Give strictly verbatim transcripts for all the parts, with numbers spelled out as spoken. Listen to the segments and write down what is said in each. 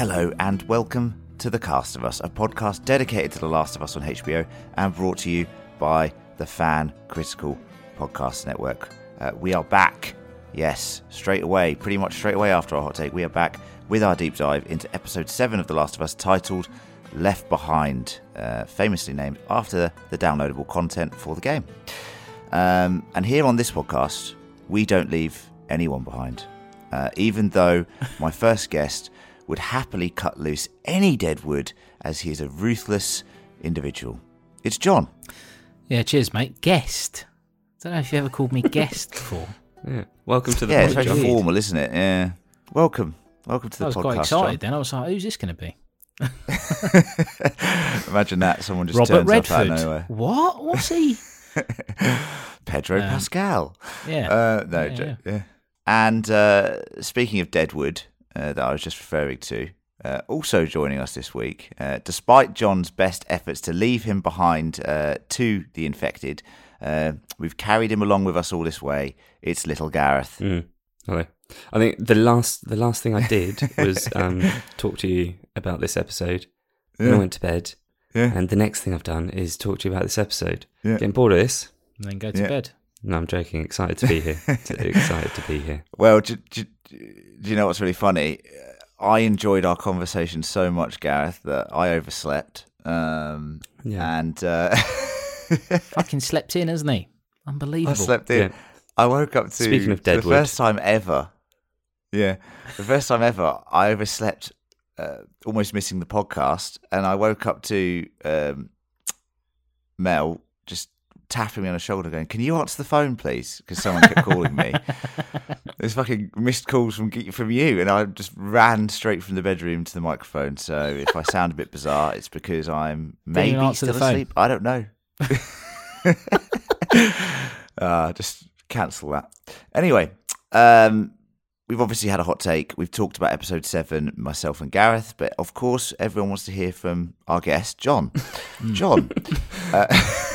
Hello and welcome to The Cast of Us, a podcast dedicated to The Last of Us on H B O and brought to you by the Fan Critical Podcast Network. Uh, we are back, yes, straight away, pretty much straight away after our hot take, we are back with our deep dive into episode seven of The Last of Us, titled Left Behind, uh, famously named after the downloadable content for the game. Um, and here on this podcast, we don't leave anyone behind, uh, even though my first guest would happily cut loose any dead wood as he is a ruthless individual. It's John. Yeah, cheers, mate. Guest. I don't know if you ever called me guest before. Yeah, welcome to the yeah, pod, it's very John. formal, isn't it? Yeah. Welcome. Welcome to the I was podcast, quite excited John. then. I was like, who's this going to be? Imagine that. Someone just Robert turns Redford. up out of nowhere. What? What's he? Pedro Um, Pascal. Yeah. Uh, no, Yeah, jo- yeah. yeah. And uh, speaking of Deadwood, uh, that I was just referring to, uh, also joining us this week, uh, despite John's best efforts to leave him behind uh, to the infected, uh, we've carried him along with us all this way. It's little Gareth. Mm. Hello. I think the last the last thing I did was um, talk to you about this episode. Yeah. And I went to bed. Yeah. And the next thing I've done is talk to you about this episode. Yeah. Getting bored of this? And then go to Yeah. bed. No, I'm joking. Excited to be here. Excited to be here. Well, do, do, do you know what's really funny? I enjoyed our conversation so much, Gareth, that I overslept. Um, Yeah. And uh, Fucking slept in, hasn't he? Unbelievable. I slept in. Yeah. I woke up to Speaking of the Deadwood. first time ever. Yeah, the first time ever, I overslept, uh, almost missing the podcast, and I woke up to um, Mel just tapping me on the shoulder, going, "Can you answer the phone, please?" Because someone kept calling me. There's fucking missed calls from from you, and I just ran straight from the bedroom to the microphone. So if I sound a bit bizarre, it's because I'm Didn't even maybe answer still the phone. asleep. I don't know. uh, just cancel that. Anyway, um, we've obviously had a hot take. We've talked about episode seven, myself and Gareth, but of course, everyone wants to hear from our guest, John. John, uh,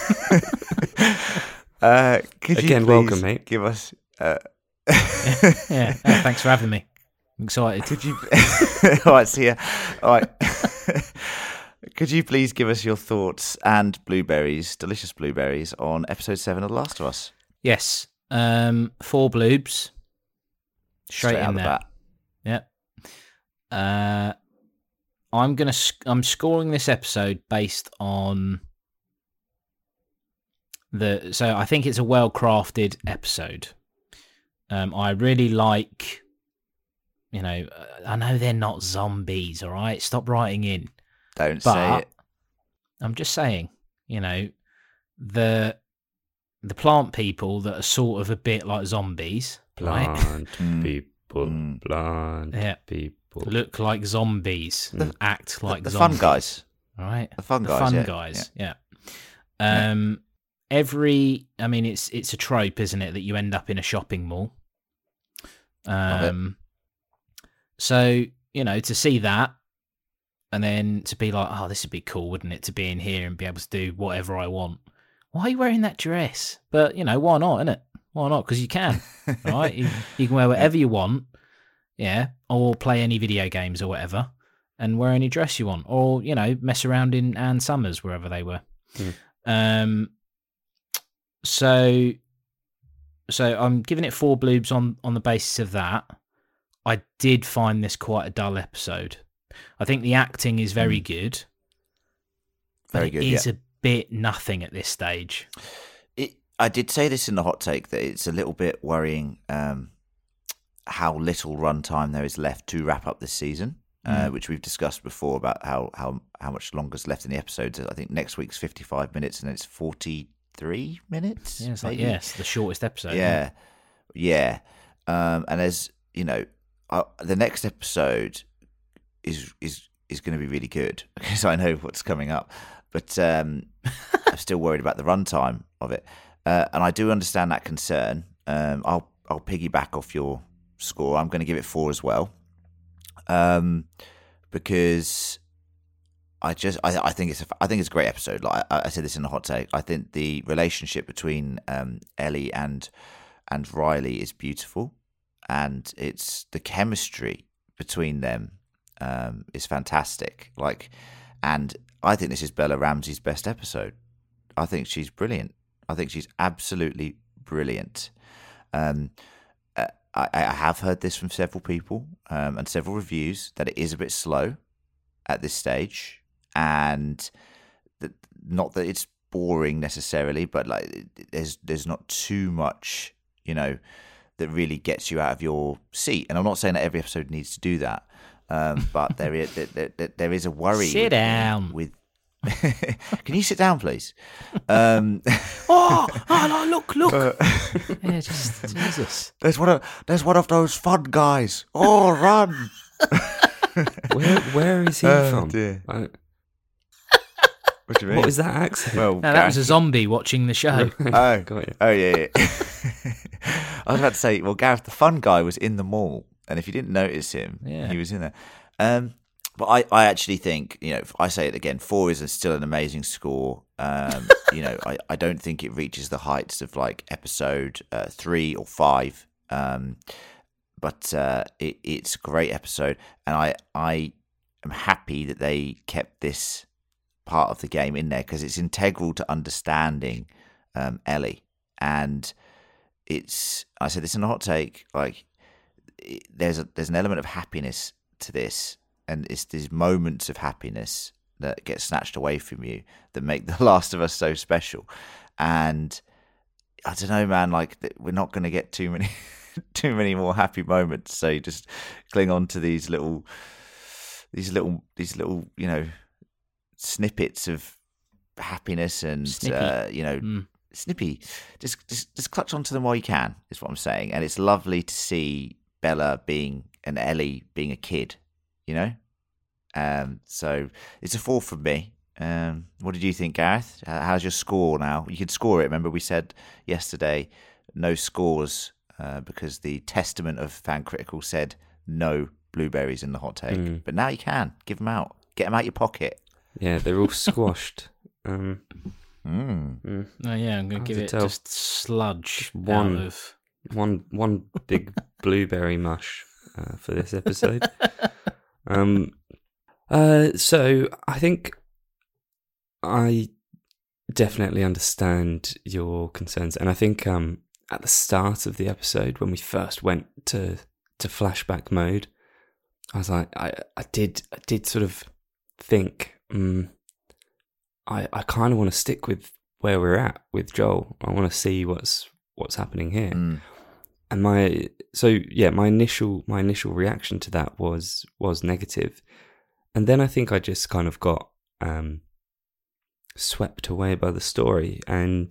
uh, could Again, you please welcome, mate. give us? Uh, Yeah. Oh, thanks for having me. I'm excited. Could you? All right, see ya. All right. Could you please give us your thoughts and blueberries, delicious blueberries, on episode seven of The Last of Us? Yes. Um, four bloobs. Straight, out in the there. bat. Yep. Uh, I'm gonna. Sc- I'm scoring this episode based on the. So I think it's a well crafted episode. Um, I really like. You know, I know they're not zombies. All right, stop writing in. Don't But say it. I'm just saying. You know, the the plant people that are sort of a bit like zombies. Right? Plant Mm. people. Mm. Plant Yeah. people. Look like zombies, The- act like the zombies. fun guys. All right, The fun the guys. fun yeah. guys. Yeah. Yeah. Um, every, I mean, it's it's a trope, isn't it, that you end up in a shopping mall. Love it. Um, so you know, to see that, and then to be like, oh, this would be cool, wouldn't it, to be in here and be able to do whatever I want. Why are you wearing that dress? But you know, why not? Innit? Why not? Because you can, right? You, you can wear whatever you want, yeah, or play any video games or whatever, and wear any dress you want, or you know, mess around in Ann Summers wherever they were. Hmm. Um, so, so I'm giving it four bloobs on on the basis of that. I did find this quite a dull episode. I think the acting is very Mm. good, Very but good. it is Yeah. a bit nothing at this stage. It, I did say this in the hot take that it's a little bit worrying um, how little runtime there is left to wrap up this season, uh, Mm. which we've discussed before about how, how, how much longer is left in the episodes. I think next week's fifty-five minutes and it's forty-three minutes. Yeah, it's like maybe? yes, the shortest episode. Yeah, yeah. Um, and as you know, uh, the next episode is is is going to be really good because I know what's coming up. But um, I'm still worried about the runtime of it, uh, and I do understand that concern. Um, I'll I'll piggyback off your score. I'm going to give it four as well, um, because I just I, I think it's a, I think it's a great episode. Like I, I said this in the hot take. I think the relationship between um, Ellie and and Riley is beautiful, and it's the chemistry between them um, is fantastic. Like, and I think this is Bella Ramsey's best episode. I think she's brilliant. I think she's absolutely brilliant. Um, uh, I, I have heard this from several people um, and several reviews that it is a bit slow at this stage, and that, not that it's boring necessarily, but like there's there's not too much, you know, that really gets you out of your seat. And I'm not saying that every episode needs to do that, um, but there is there, there, there is a worry. Sit with, down. With can you sit down, please? Um, oh, oh no, look, look. Uh, yeah, just Jesus. There's one of there's one of those fun guys. Oh, run! Where where is he Oh, from? dear. I- What do you mean? what is that accent? Well, No, that was a zombie watching the show. Oh, Got you. oh yeah. yeah. I was about to say, well, Gareth, the fun guy, was in the mall, and if you didn't notice him, Yeah. he was in there. Um, but I, I actually think, you know, I say it again, four is a, still an amazing score. Um, you know, I, I don't think it reaches the heights of like episode uh, three or five. Um, but uh, it, it's a great episode, and I, I am happy that they kept this part of the game in there because it's integral to understanding um, Ellie. And it's, I said this in a hot take, like it, there's a there's an element of happiness to this, and it's these moments of happiness that get snatched away from you that make The Last of Us so special. And I don't know, man, like we're not going to get too many too many more happy moments, so you just cling on to these little these little these little you know snippets of happiness, and Snippy. uh, you know Mm. snippy. Just, just just clutch onto them while you can, is what I'm saying. And it's lovely to see Bella being and Ellie being a kid, you know. Um, so it's a four from me. Um, what did you think, Gareth? Uh, How's your score now? You could score it. Remember, we said yesterday no scores uh, because the testament of Fan Critical said no blueberries in the hot take. Mm. But now you can give them out. Get them out your pocket. Yeah, they're all squashed. Um, Mm. mm. Oh yeah, I'm going Hard to give to it tell. just sludge one. out of. One one big blueberry mush uh, for this episode. um, uh, so I think I definitely understand your concerns, and I think um, at the start of the episode when we first went to to flashback mode, I was like, I, I did I did sort of think, um, I I kind of want to stick with where we're at with Joel. I want to see what's what's happening here. Mm. And my so yeah, my initial my initial reaction to that was was negative, and then I think I just kind of got um, swept away by the story, and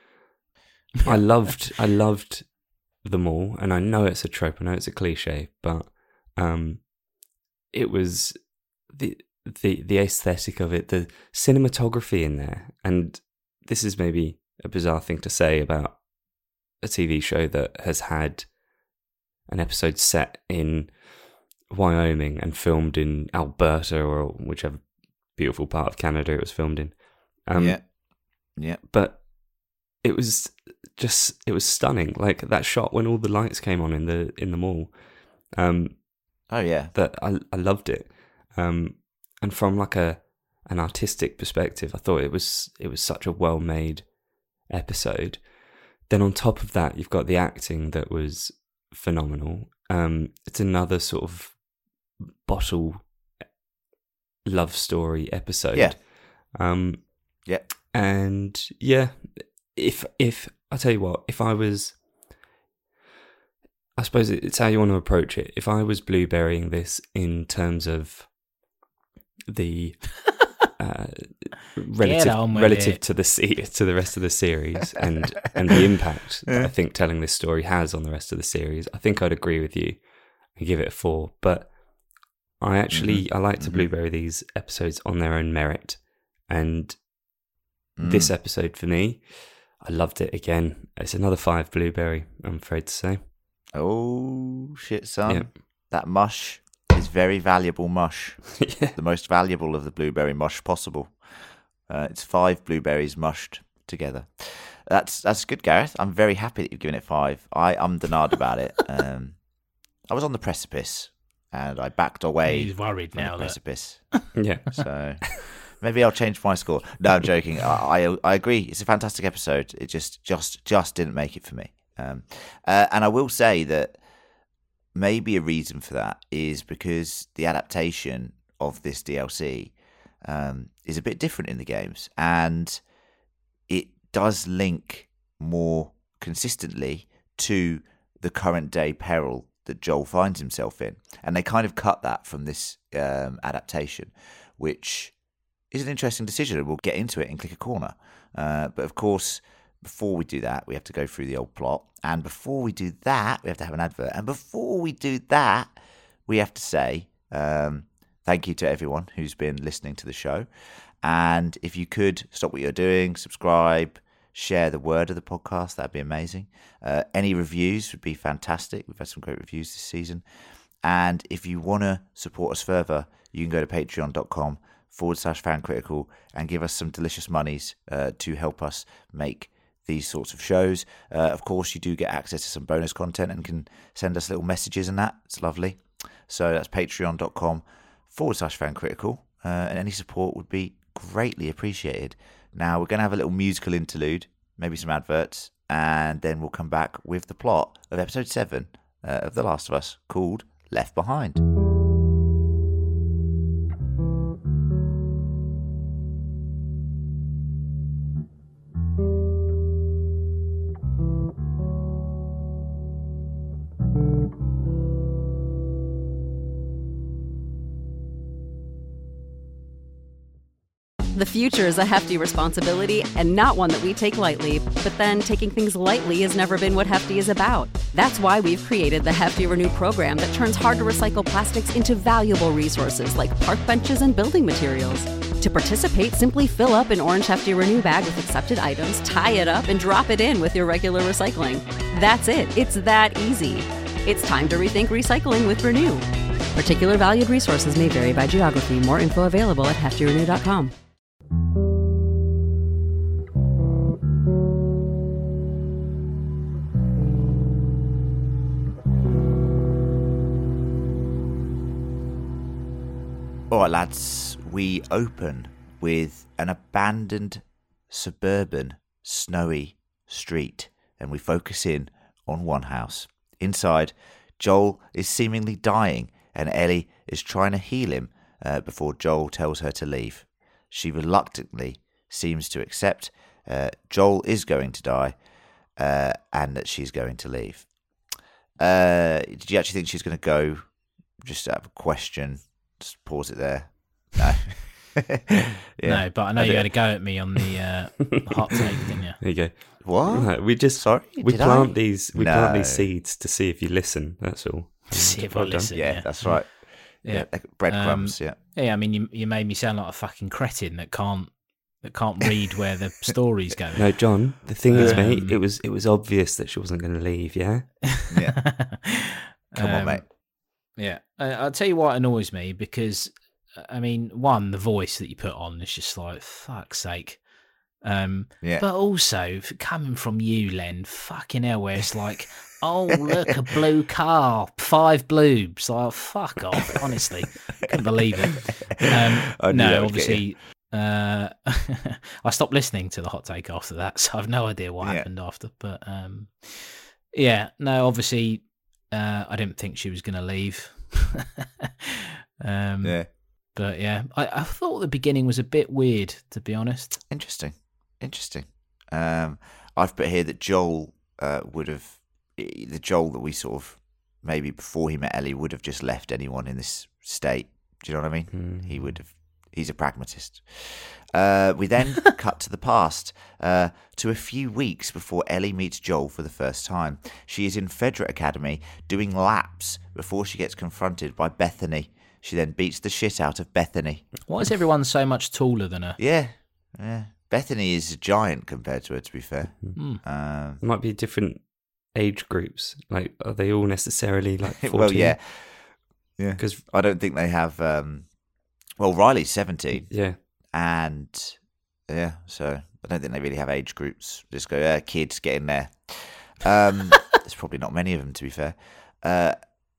I loved I loved them all, and I know it's a trope, I know it's a cliche, but um, it was the the the aesthetic of it, the cinematography in there, and this is maybe a bizarre thing to say about a T V show that has had an episode set in Wyoming and filmed in Alberta or whichever beautiful part of Canada it was filmed in. Um, yeah, yeah. But it was just, it was stunning. Like that shot when all the lights came on in the in the mall. Um, Oh yeah. that I I loved it. Um, and from like a an artistic perspective, I thought it was it was such a well made episode. Then on top of that, you've got the acting that was phenomenal. Um, it's another sort of bottle love story episode. Yeah. Um, Yeah. and yeah, if if I tell you what, if I was, I suppose it's how you want to approach it. If I was blueberrying this in terms of the uh, relative on with relative it. to the se- to the rest of the series and and the impact that I think telling this story has on the rest of the series, I think I'd agree with you and give it a four. But I actually I like to blueberry these episodes on their own merit, and this episode for me, I loved it again. It's another five blueberry, I'm afraid to say. Oh shit, son! Yeah. That mush is very valuable mush. Yeah. The most valuable of the blueberry mush possible. Uh, it's five blueberries mushed together. That's that's good, Gareth. I'm very happy that you've given it five. I am denard about it. Um, I was on the precipice and I backed away. He's worried from now the that precipice. Yeah. So maybe I'll change my score. No, I'm joking. I, I I agree. It's a fantastic episode. It just just just didn't make it for me. Um, uh, and I will say that maybe a reason for that is because the adaptation of this D L C um, is a bit different in the games, and it does link more consistently to the current day peril that Joel finds himself in. And they kind of cut that from this um, adaptation, which is an interesting decision, and we'll get into it in Click a Corner. Uh, but of course, before we do that, we have to go through the old plot. And before we do that, we have to have an advert. And before we do that, we have to say um, thank you to everyone who's been listening to the show. And if you could stop what you're doing, subscribe, share the word of the podcast, that'd be amazing. Uh, any reviews would be fantastic. We've had some great reviews this season. And if you want to support us further, you can go to patreon.com forward slash fan critical and give us some delicious monies uh, to help us make these sorts of shows. Uh, of course, you do get access to some bonus content and can send us little messages and that. It's lovely. So that's patreon.com forward slash fan critical. Uh, and any support would be greatly appreciated. Now, we're going to have a little musical interlude, maybe some adverts, and then we'll come back with the plot of episode seven uh, of The Last of Us, called Left Behind. The future is a hefty responsibility and not one that we take lightly. But then taking things lightly has never been what Hefty is about. That's why we've created the Hefty Renew program that turns hard-to-recycle plastics into valuable resources like park benches and building materials. To participate, simply fill up an orange Hefty Renew bag with accepted items, tie it up, and drop it in with your regular recycling. That's it. It's that easy. It's time to rethink recycling with Renew. Particular valued resources may vary by geography. More info available at hefty renew dot com. All right, lads, we open with an abandoned suburban snowy street, and we focus in on one house. Inside, Joel is seemingly dying, and Ellie is trying to heal him uh, before Joel tells her to leave. She reluctantly seems to accept uh, Joel is going to die uh, and that she's going to leave. Uh, did you actually think she's going to go? Just out of a question. Just pause it there. No. yeah. No, but I know I you did. had a go at me on the uh, hot take, didn't you? There you go. What? Right, we just Sorry, we did plant I? these we No. plant these seeds to see if you listen. That's all. See if I Well done. listen. Yeah, yeah. that's right. Yeah. Yeah, like breadcrumbs. yeah. Yeah, I mean, you you made me sound like a fucking cretin that can't that can't read where the story's going. No, John. The thing is, mate, Um, it was it was obvious that she wasn't going to leave. Yeah. Yeah. Come on, Um, mate. Yeah, I, I'll tell you what annoys me because, I mean, one, the voice that you put on is just like, fuck's sake. Um, Yeah. But also, f- coming from you, Len, fucking hell, where it's like, oh, look, a blue car, five bloobs. Like, fuck off, honestly. Couldn't believe it. Um, I knew that no, would get you. obviously, uh, I stopped listening to the hot take after that, so I've no idea what Yeah. happened after. But um, yeah, no, obviously, uh, I didn't think she was going to leave. um, Yeah. But yeah, I, I thought the beginning was a bit weird, to be honest. Interesting. Interesting. Um, I've put here that Joel uh, would have, the Joel that we sort of, maybe before he met Ellie, would have just left anyone in this state. Do you know what I mean? Mm. He would have, he's a pragmatist. Uh, we then cut to the past, uh, to a few weeks before Ellie meets Joel for the first time. She is in Fedra Academy doing laps before she gets confronted by Bethany. She then beats the shit out of Bethany. Why is everyone so much taller than her? Yeah, yeah. Bethany is a giant compared to her, to be fair. Mm. Um, It might be different age groups. Like, are they all necessarily like fourteen? well, yeah, yeah. Because I don't think they have. Um, well, Riley's seventeen, yeah, and yeah, so I don't think they really have age groups. Just go, uh, kids, get in there. Um, there's probably not many of them, to be fair. Uh,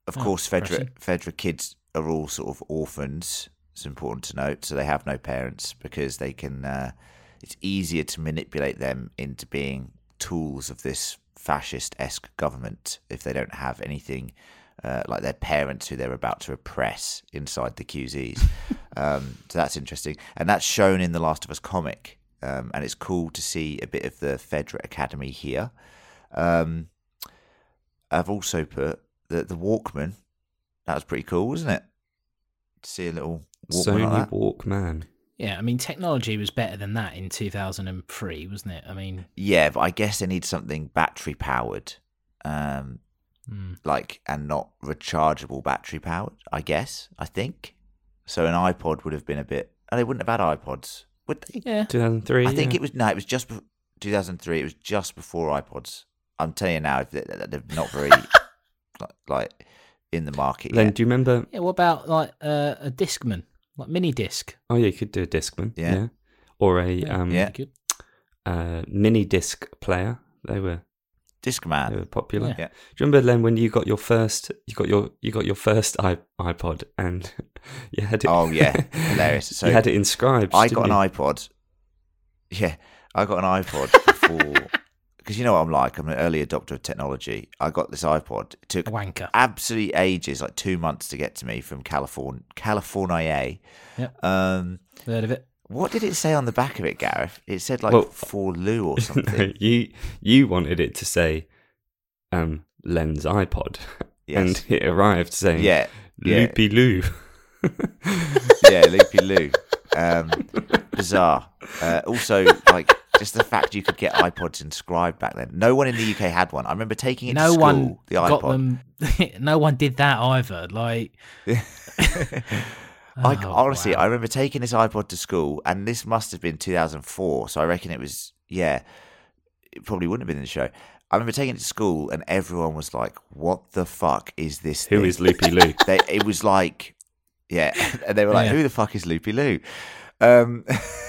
of Oh, course, Fedra impressive. Fedra kids are all sort of orphans. It's important to note, so they have no parents because they can. Uh, it's easier to manipulate them into being tools of this fascist-esque government if they don't have anything uh, like their parents who they're about to oppress inside the Q Zs. um, so that's interesting, and that's shown in the Last of Us comic, um, and it's cool to see a bit of the Fedra Academy here. Um, I've also put the the Walkman. That was pretty cool, wasn't it? To see a little Walkman Sony like that. Walkman. Yeah, I mean, technology was better than that in two thousand three, wasn't it? I mean, Yeah, but I guess they need something battery powered, um, mm. like and not rechargeable battery powered. I guess I think so. An iPod would have been a bit. Oh, they wouldn't have had iPods, would they? yeah. two thousand three. I think yeah. it was no. It was just be- two thousand three. It was just before iPods. I'm telling you now, they're they're not very like, like in the market Len, yet. do you remember? Yeah, what about like uh, a Discman, like mini disc? Oh yeah, you could do a Discman. Yeah. Yeah. Or a Yeah. um, Yeah. Good. uh, mini disc player. They were they Discman. were popular. Yeah. Yeah. Do you remember, Len, when you got your first you got your you got your first i iPod and you had it? Oh yeah, hilarious. So you had it inscribed. I didn't got an you? iPod. Yeah, I got an iPod before because you know what I'm like. I'm an early adopter of technology. I got this iPod. It took A wanker. absolutely ages, like two months to get to me from California. California. Yep. Um, Heard of it? what did it say on the back of it, Gareth? It said like Well- for Lou or No, something. you you wanted it to say um, Len's iPod, Yes. and it arrived saying Yeah, yeah. Loopy Loo. Yeah, Loopy Lou. Um, bizarre. Uh, also, like just the fact you could get iPods inscribed back then. No one in the U K had one. I remember taking it No to school. one the got iPod. them. No one did that either. Like, I, Oh, honestly, wow. I remember taking this iPod to school, and this must have been two thousand four. So I reckon it was, yeah, it probably wouldn't have been in the show. I remember taking it to school, and everyone was like, "What the fuck is this? Who thing?" is Loopy Loo? They, it was like, yeah, and they were like, Yeah. "Who the fuck is Loopy Lou?" Um,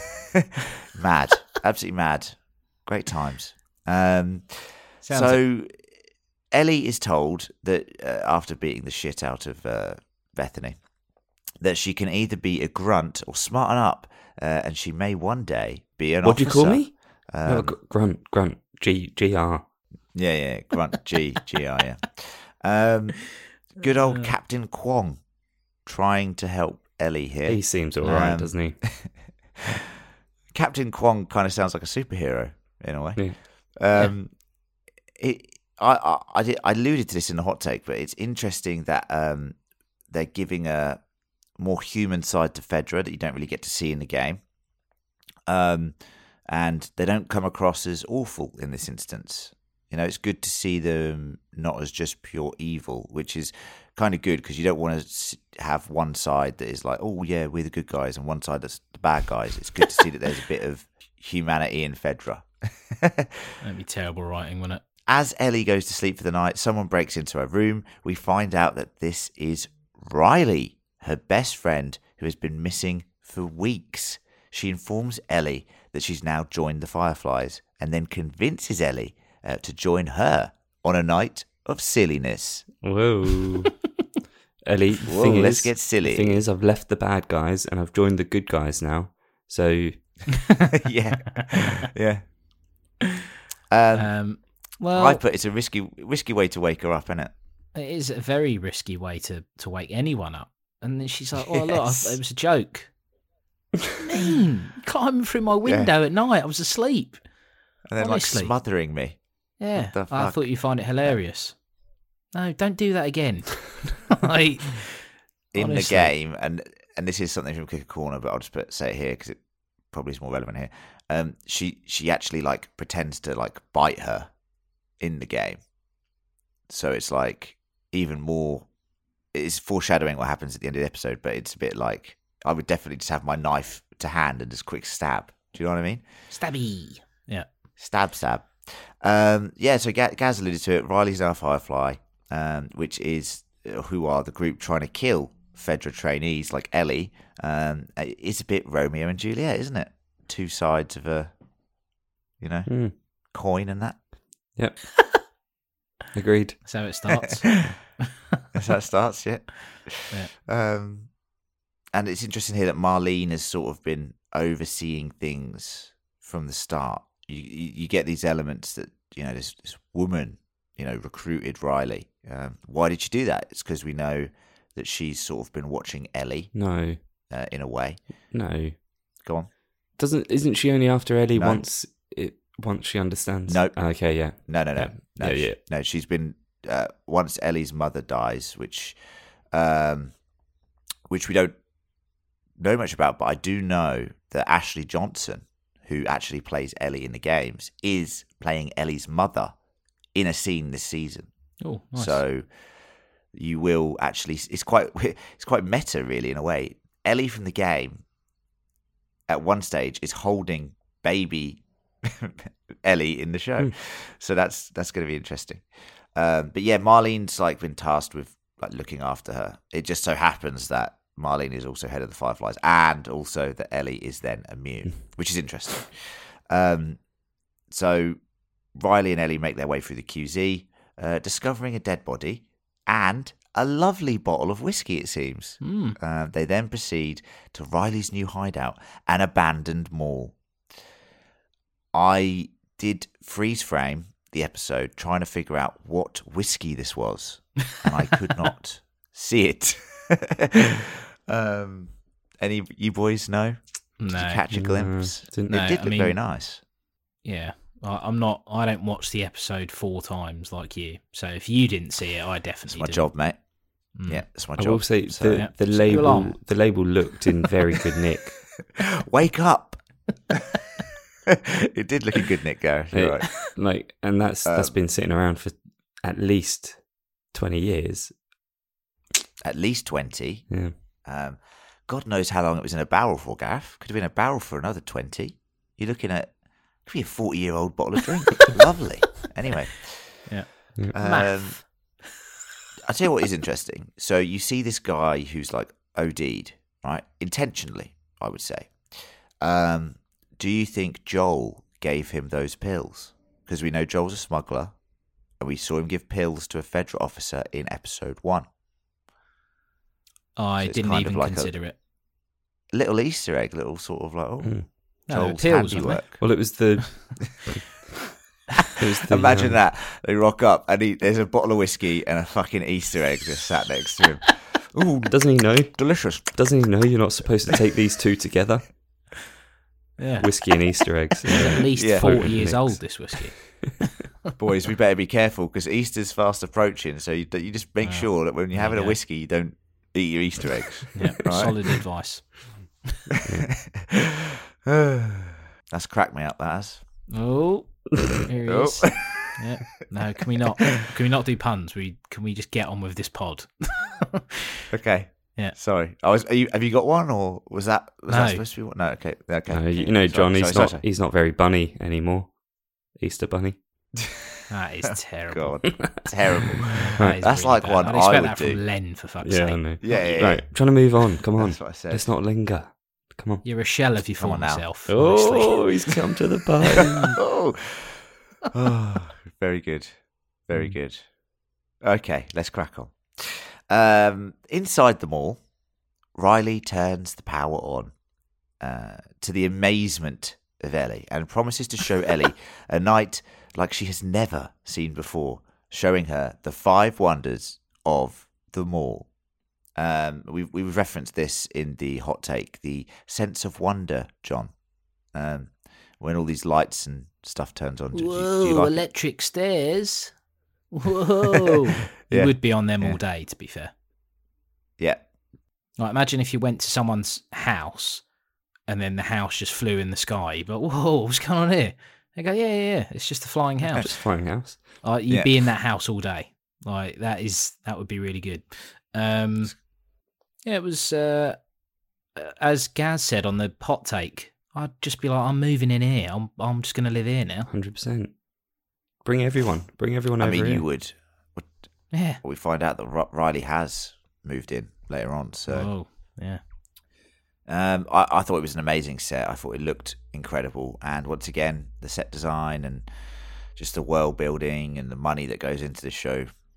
mad, absolutely mad. Great times. Um, Sounds so Ellie is told that uh, after beating the shit out of uh, Bethany, that she can either be a grunt or smarten up, uh, and she may one day be an What do you call officer. me? oh, Um, gr- grunt, grunt, G, G R. yeah, yeah, grunt, G, G R, yeah. Um, good old Uh. Captain Kwong trying to help Ellie here. He seems all right, Um, doesn't he? Captain Kwong kind of sounds like a superhero in a way. Yeah. Um, it, I, I, I, did, I alluded to this in the hot take, but it's interesting that um, they're giving a more human side to Fedra that you don't really get to see in the game. Um, and they don't come across as awful in this instance. You know, it's good to see them not as just pure evil, which is kind of good because you don't want to have one side that is like, oh, yeah, we're the good guys, and one side that's the bad guys. It's good to see that there's a bit of humanity in Fedra. That'd be terrible writing, wouldn't it? As Ellie goes to sleep for the night, someone breaks into her room. We find out that this is Riley, her best friend, who has been missing for weeks. She informs Ellie that she's now joined the Fireflies and then convinces Ellie uh, to join her on a night of silliness. Whoa. Ellie, the Whoa, thing let's is, get silly. The thing is, I've left the bad guys and I've joined the good guys now. So, yeah, yeah. Um, Um, well, I put it's a risky, risky way to wake her up, isn't it? it is a very risky way to, to wake anyone up. And then she's like, "Oh look, I, Yes. it was a joke." What do you mean? Climbing through my window at night, I was asleep. And then Honestly. like smothering me. Yeah, What the I fuck? thought you'd find it hilarious. No, don't do that again. Like, in honestly. the game, and and this is something from Kicker Corner, but I'll just put say it here because it probably is more relevant here. Um, she she actually like pretends to like bite her in the game, so it's like even more. It's foreshadowing what happens at the end of the episode, but it's a bit like I would definitely just have my knife to hand and just quick stab. Do you know what I mean? Stabby. Yeah. Stab, stab. Um, yeah, so Ga- Gaz alluded to it. Riley's now a Firefly, um, which is uh, who are the group trying to kill Fedra trainees like Ellie. Um, it's a bit Romeo and Juliet, isn't it? Two sides of a, you know, mm, coin and that. yep. Agreed. That's how it starts. That's how it starts, yeah. Yeah. Um, and it's interesting here that Marlene has sort of been overseeing things from the start. You you, you get these elements that, you know, this, this woman, you know, recruited Riley. Um, why did she do that? It's because we know that she's sort of been watching Ellie No, uh, in a way. no. Go on. Doesn't isn't she only after Ellie No. once it once she understands? Nope. Okay, yeah. No, no, no, Yeah. no. Yeah, she- yeah. No, she's been uh, once Ellie's mother dies, which, um, which we don't know much about, but I do know that Ashley Johnson, who actually plays Ellie in the games, is playing Ellie's mother in a scene this season. Oh, nice. So you will actually, it's quite, it's quite meta, really, in a way. Ellie from the game, at one stage, is holding baby Ellie in the show, Mm. so that's that's going to be interesting. Um, but yeah, Marlene's like been tasked with like looking after her. It just so happens that Marlene is also head of the Fireflies, and also that Ellie is then immune, which is interesting. Um, so Riley and Ellie make their way through the Q Z, uh, discovering a dead body and a lovely bottle of whiskey, it seems. Mm. Uh, they then proceed to Riley's new hideout, an abandoned mall. I did freeze frame the episode trying to figure out what whiskey this was, and I could not see it. um, any you boys know? Did No. you catch a No, glimpse? didn't- It No, did I look mean- very nice. Yeah. I, I'm not. I don't watch the episode four times like you. So if you didn't see it, I definitely. It's my didn't. job, mate. Mm. Yeah, it's my I job. will say So, the yeah. the So label along. the label looked in very good nick. wake up. It did look a good nick, Gareth. You're It- right. Like, and that's that's Um, been sitting around for at least twenty years. At least twenty. Yeah. Um, God knows how long it was in a barrel for, Gareth. Could have been a barrel for another twenty. You're looking at, could be a forty-year-old bottle of drink. Lovely. Anyway. Yeah. Um, Math. I'll tell you what is interesting. So you see this guy who's like O D'd, right? Intentionally, I would say. Um, do you think Joel gave him those pills? Because we know Joel's a smuggler, and we saw him give pills to a federal officer in episode one. I so it's didn't kind even of like a- consider it. Little Easter egg, little sort of like, oh, Mm. No, Joel's pills, handiwork. Well, it was the. it was the, Imagine um, that. They rock up and he, there's a bottle of whiskey and a fucking Easter egg just sat next to him. Ooh, Doesn't he know? delicious. Doesn't he know you're not supposed to take these two together? Yeah. Whiskey and Easter eggs. He's at Yeah. least Yeah. forty Potent years mix. old, this whiskey. Boys, we better be careful because Easter's fast approaching. So you, you just make Wow. sure that when you're There having you a go. whiskey, you don't eat your Easter eggs. Yeah, Right. solid advice. That's cracked me up, that has. Oh, here he Oh. is. Yeah. No, can we not? Can we not do puns? We can we just get on with this pod? Okay. Yeah. Sorry. I was. Are you, have you got one, or was that was that No. supposed to be one? No. Okay. Okay. Uh, okay. you know, Sorry, John, sorry, he's sorry, not sorry. he's not very bunny anymore. Easter bunny. That is terrible. God, terrible. That is That's really like bad. one I'd I expect would that do. from Len, for fuck's Yeah, I sake. know. Yeah, yeah, yeah. Right, trying to move on. Come on. That's what I said. Let's not linger. Come on. You're a shell of your Come on former now. self. Oh, honestly. he's come to the party. oh. Oh, very good. Very Mm. good. Okay, let's crack on. Um, inside the mall, Riley turns the power on uh, to the amazement of Ellie and promises to show Ellie a night like she has never seen before, showing her the five wonders of the mall. Um, we've, we've referenced this in the hot take, the sense of wonder, John. Um, when all these lights and stuff turns on. Do, do you- Whoa, do you like it? electric stairs. Whoa. Yeah. You would be on them Yeah. all day, to be fair. Yeah. Like, imagine if you went to someone's house and then the house just flew in the sky. But whoa, what's going on here? They go, yeah, yeah, yeah. It's just a flying Just house. flying house. Like, you'd Yeah. be in that house all day. Like, that is that would be really good. Um, yeah, it was uh, as Gaz said on the hot take. I'd just be like, I'm moving in here. I'm I'm just gonna live here now. one hundred percent. Bring everyone. Bring everyone I over mean, here. you would. Yeah. We find out that Ri- Riley has moved in later on. So Oh, yeah. um, I, I thought it was an amazing set. I thought it looked incredible. And once again, the set design and just the world building and the money that goes into the show,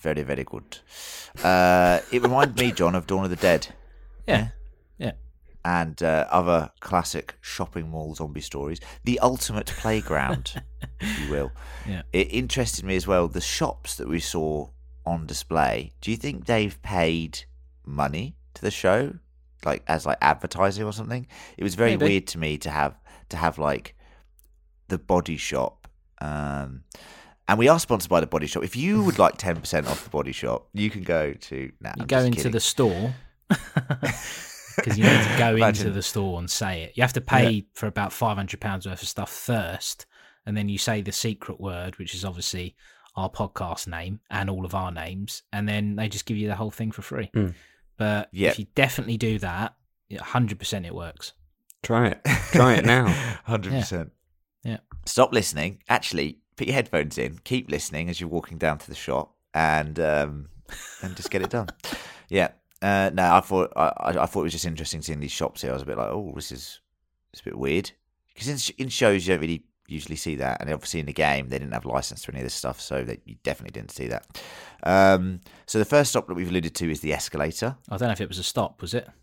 very, very good. Uh, it reminded me, John, of Dawn of the Dead. Yeah, yeah. And uh, other classic shopping mall zombie stories. The ultimate playground, if you will. Yeah. It interested me as well, the shops that we saw on display. Do you think they've paid money to the show? Like, as like advertising or something? It was very Maybe. weird to me to have, to have like, the Body Shop. Um, and we are sponsored by the Body Shop. If you would like ten percent off the Body Shop, you can go to... Nah, You I'm go just into kidding. the store because you need to go Imagine. into the store and say it. You have to pay Yeah. for about five hundred pounds worth of stuff first, and then you say the secret word, which is obviously our podcast name and all of our names, and then they just give you the whole thing for free. Mm. But Yeah. if you definitely do that, one hundred percent it works. Try it. Try it now. one hundred percent. Yeah. Stop listening. Actually, put your headphones in. Keep listening as you're walking down to the shop, and um, and just get it done. Yeah. Uh, no, I thought I, I I thought it was just interesting seeing these shops here. I was a bit like, oh, this is it's a bit weird because in, sh- in shows you don't really usually see that, and obviously in the game they didn't have license for any of this stuff, so they, you definitely didn't see that. Um, so the first stop that we've alluded to is the escalator. I don't know if it was a stop, was it?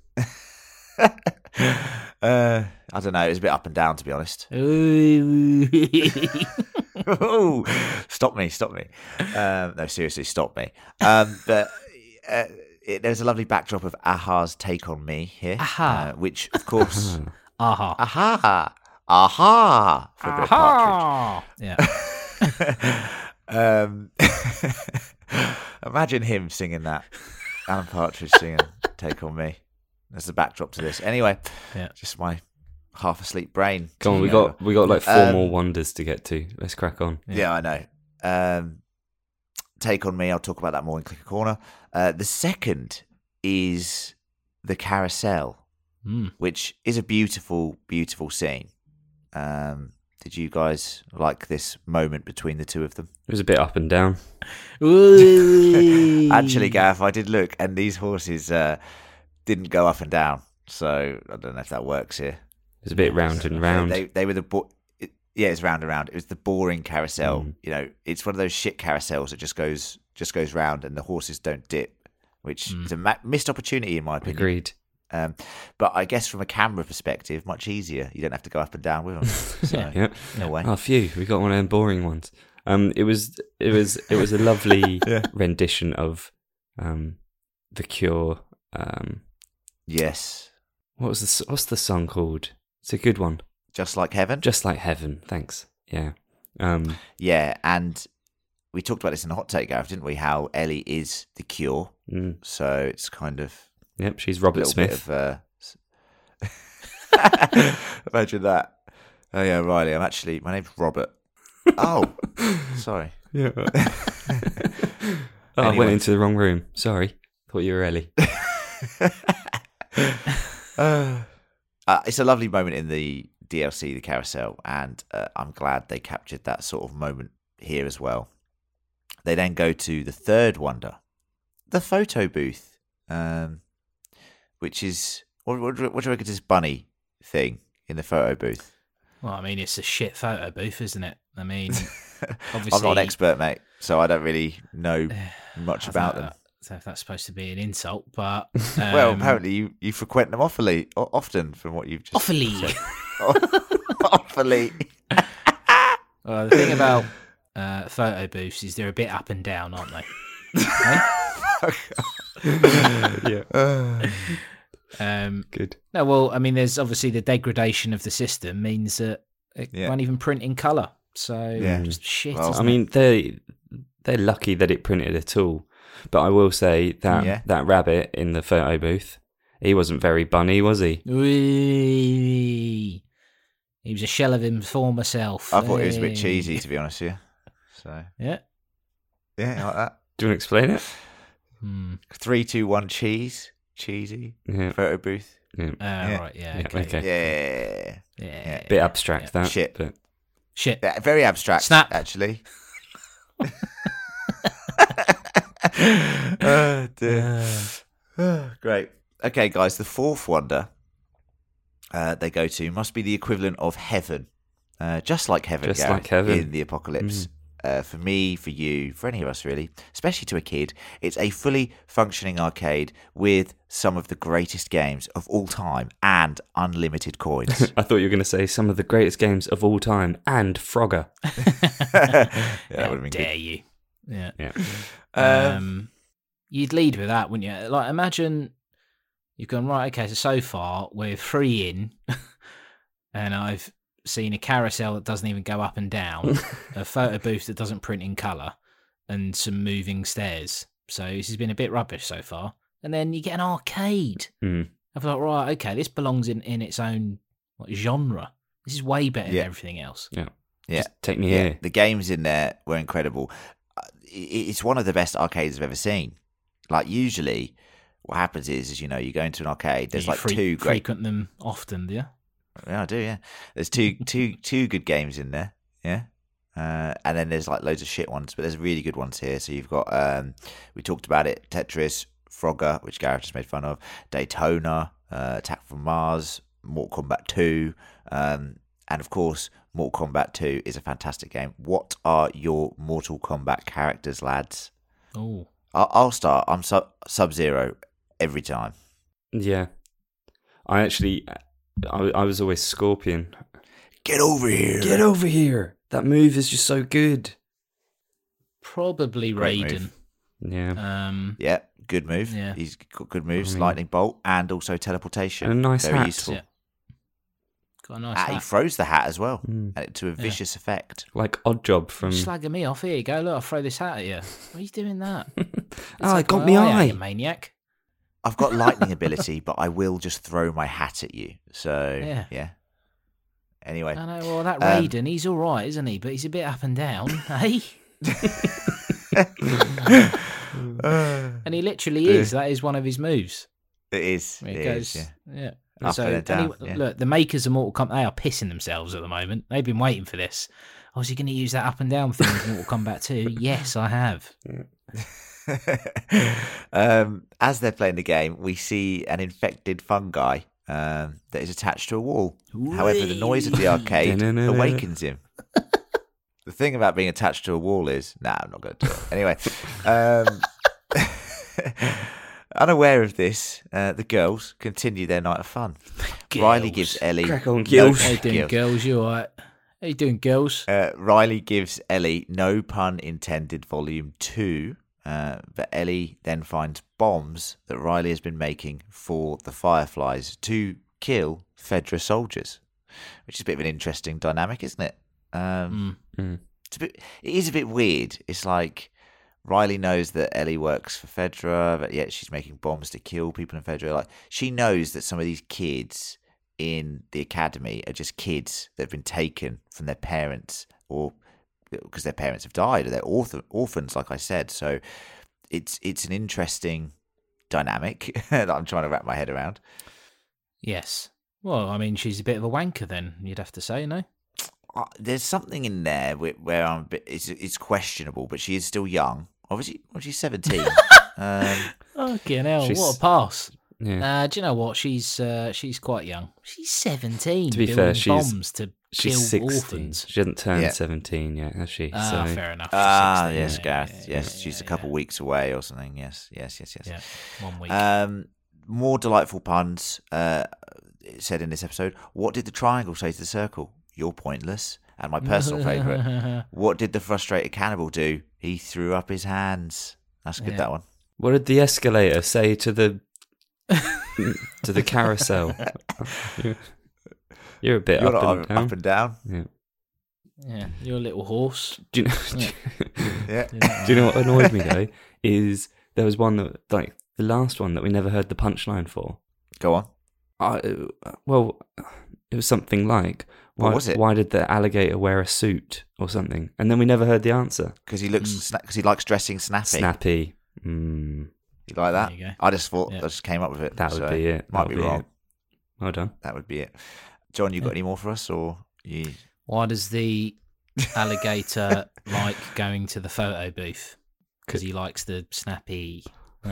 uh, I don't know. It was a bit up and down, to be honest. Ooh. Oh, stop me, stop me. Um, no, seriously, stop me. Um, but uh, it, there's a lovely backdrop of Aha's Take On Me here, Aha. uh, which, of course, Aha. Aha, Aha, for a bit of Partridge. Aha. Yeah. Um, imagine him singing that. Alan Partridge singing Take On Me. That's the backdrop to this. Anyway, Yeah. just my half asleep brain. Come on, we taking over. got we got like four Um, more wonders to get to. Let's crack on. Yeah, I know. Um, Take On Me, I'll talk about that more in Clicker Corner. Uh, the second is the carousel, Mm. which is a beautiful, beautiful scene. Um, did you guys like this moment between the two of them? It was a bit up and down. Ooh. Actually, Gav, I did look, and these horses uh, didn't go up and down. So I don't know if that works here. It was a bit round and round. They, they were the bo- it, yeah, it's round and round. It was the boring carousel. Mm. You know, it's one of those shit carousels that just goes just goes round, and the horses don't dip, which Mm. is a ma- missed opportunity in my opinion. Agreed. Um, but I guess from a camera perspective, much easier. You don't have to go up and down with them. So, Yeah. Yeah. no way. Oh, phew, we got one of them boring ones. Um, it was it was it was a lovely Yeah. rendition of um, The Cure. Um, Yes, what was the s- what's the song called? It's a good one. just like heaven. Just Like Heaven. Thanks. Yeah. Um, Yeah, and we talked about this in the hot take, Gareth, didn't we? How Ellie is the Cure. mm, So it's kind of yep. She's a Robert little Smith. bit of. Uh... Imagine that. Oh yeah, Riley. I'm actually. My name's Robert. Oh, sorry. Yeah. oh, I Anyway. went into the wrong room. Sorry. Thought you were Ellie. uh, uh, it's a lovely moment in the D L C, the carousel, and uh, I'm glad they captured that sort of moment here as well. They then go to the third wonder, the photo booth, um, which is what, what, what do you reckon is this bunny thing in the photo booth? Well, I mean, it's a shit photo booth, isn't it? I mean, obviously, I'm not an expert, mate, so I don't really know much I about don't them. know if that's supposed to be an insult, but um, Well, apparently you, you frequent them awfully o- often, from what you've just awfully. said. Awfully. Well, the thing about uh, photo booths is they're a bit up and down, aren't they? yeah. Um, Good. no, well, I mean, there's obviously the degradation of the system means that it Yeah. won't even print in colour. So Yeah. just shit. Well, isn't I mean, they they're lucky that it printed at all. But I will say that Yeah. that rabbit in the photo booth, he wasn't very bunny, was he? it? Whee! He was a shell of his former self. I thought it was a bit Hey. cheesy, to be honest with you. So, Yeah. yeah, I like that. Do you want to explain it? Hmm. Three, two, one, cheese. Cheesy. Yeah. Photo booth. yeah. Uh, Yeah. Right. Yeah. Yeah, Okay. okay. Yeah. Yeah. Bit abstract, yeah. that. Shit. But Shit. Yeah, very abstract, Snap. actually. Oh, dear. Oh, great. Okay, guys, the fourth wonder uh, they go to must be the equivalent of heaven. Uh, just like heaven, Just Gareth, like heaven. in the apocalypse. uh, for me, for you, for any of us really, especially to a kid. It's a fully functioning arcade with some of the greatest games of all time and unlimited coins. I thought you were going to say some of the greatest games of all time and Frogger. Yeah, that would have been dare good. you? Yeah. Yeah. Um, Um, you'd lead with that, wouldn't you? Like, imagine you've gone, right, okay, so so far we're three in, and I've seen a carousel that doesn't even go up and down, a photo booth that doesn't print in colour, and some moving stairs. So this has been a bit rubbish so far. And then you get an arcade. Mm. I thought, right, okay, this belongs in, in its own like, genre. This is way better Yeah. than everything else. Yeah. Yeah. Just take me Yeah, here. the games in there were incredible. Uh, it- It's one of the best arcades I've ever seen. Like, usually what happens is, is you know, you go into an arcade, there's You like fre- two great... frequent them often, do you? Yeah, I do, yeah. There's two, two, two good games in there, yeah. Uh, and then there's like loads of shit ones, but there's really good ones here. So you've got, um, we talked about it, Tetris, Frogger, which Gareth just made fun of, Daytona, uh, Attack from Mars, Mortal Kombat two, um, and of course, Mortal Kombat two is a fantastic game. What are your Mortal Kombat characters, lads? Oh, I'll, I'll start. I'm Sub Sub Zero every time. Yeah. I actually, I, I was always Scorpion. Get over here! Get over here! That move is just so good. probably Great Raiden. move. Yeah. Um, Yeah, good move. Yeah. He's got good moves, I mean- lightning bolt, and also teleportation. And a nice Very hat. useful. Yeah. got a nice Ah, he hat. throws the hat as well, Mm. and to a vicious effect. Like Oddjob from... Slagging me off. Here you go. Look, I'll throw this hat at you. Why are you doing that? Oh, it got my me out, eye. you maniac. I've got lightning ability, but I will just throw my hat at you. So Yeah. yeah. Anyway, I know. Well, that Um, Raiden, he's all right, isn't he? But he's a bit up and down, hey? And he literally is. That is one of his moves. it is. It, It goes, is, yeah. yeah. Up so, and then down, anyway, yeah. look, the makers of Mortal Kombat, they are pissing themselves at the moment. They've been waiting for this. Oh, is he going to use that up and down thing with Mortal Kombat two? Yes, I have. um, as they're playing the game, we see an infected fungi um, that is attached to a wall. However, the noise of the arcade Da-na-na-na. awakens him. The thing about being attached to a wall is, nah, I'm not going to do it. Anyway, um, unaware of this, uh, the girls continue their night of fun. Riley Girls. gives Ellie... Crack on, no- girls. How you doing, Girls. girls? You all right? How you doing, girls? Uh, Riley gives Ellie no pun intended volume two, uh, but Ellie then finds bombs that Riley has been making for the Fireflies to kill Fedra soldiers, which is a bit of an interesting dynamic, isn't it? Um, Mm. Mm. it's a bit, it is a bit weird. It's like Riley knows that Ellie works for Fedra, but yet she's making bombs to kill people in Fedra. Like, she knows that some of these kids in the academy are just kids that have been taken from their parents, or because their parents have died, or they're orph- orphans, like I said. So it's it's an interesting dynamic that I'm trying to wrap my head around. Yes. Well, I mean, she's a bit of a wanker then, you'd have to say, no? Uh, there's something in there where, where I'm a bit, it's, it's questionable, but she is still young. Obviously, well, she's seventeen. um, Fucking hell, She's- what a pass. Yeah. Uh, do you know what? She's uh, she's quite young. She's seventeen. To be building fair, she's- bombs to She's kill sixteen. orphans. She hasn't turned Yeah. seventeen yet, has she? Ah, so, fair enough. she's ah, sixteen. yes, Yeah, Gareth. yeah, yes, yeah, she's a yeah, couple yeah. weeks away or something. Yes, yes, yes, yes. Yeah, one week. Um, more delightful puns uh, said in this episode. What did the triangle say to the circle? You're pointless. And my personal favourite. What did the frustrated cannibal do? He threw up his hands. That's good, Yeah. that one. what did the escalator say to the to the carousel? you're, you're a bit You're up not and up, down. up and down. Yeah. Yeah, you're a little horse. Do you know? Yeah. Do you know what annoyed me though? Is there was one that like the last one that we never heard the punchline for. Go on. I, well, it was something like, What why, was it? why did the alligator wear a suit or something? And then we never heard the answer. Because he looks, Mm. because he likes dressing snappy. Snappy. Mm, You like that? There you go. I just thought, Yeah. I just came up with it. that would so be it. Might That be would wrong. it. Well done. That would be it. John, you got Yeah. any more for us, or you? Why does the alligator like going to the photo booth? Because he likes the snappy.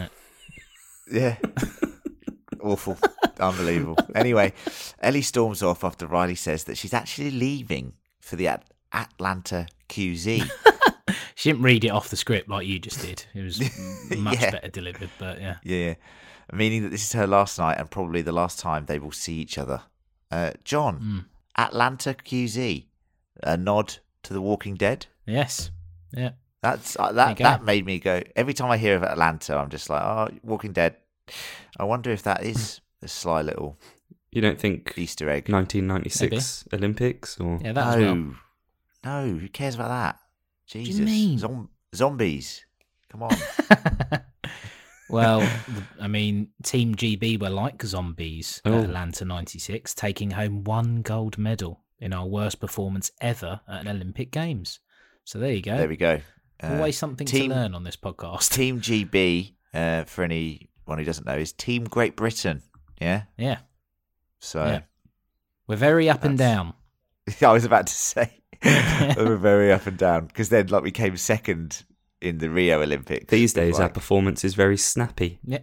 Yeah. Awful. Unbelievable. Anyway, Ellie storms off after Riley says that she's actually leaving for the At- Atlanta Q Z. She didn't read it off the script like you just did. It was much Yeah. better delivered, but yeah. Yeah, meaning that this is her last night and probably the last time they will see each other. Uh, John, Mm. Atlanta Q Z, a nod to The Walking Dead. Yes. Yeah. That's uh, There that. you go. That made me go. Every time I hear of Atlanta, I'm just like, oh, Walking Dead. I wonder if that is a sly little You don't think Easter egg. nineteen ninety-six Olympics or Yeah, that as well. no, no, who cares about that? do you Jesus, mean? Zom- zombies. Come on. Well, the- I mean, Team G B were like zombies Oh. at Atlanta ninety-six, taking home one gold medal in our worst performance ever at an Olympic Games. So there you go. There we go. Uh, Always something team- to learn on this podcast. Team G B, uh, for anyone who doesn't know, is Team Great Britain. Yeah. Yeah, So Yeah. we're very up and That's- down. I was about to say we were very up and down because then, like, we came second in the Rio Olympics. these days our Like, performance is very snappy. Yeah.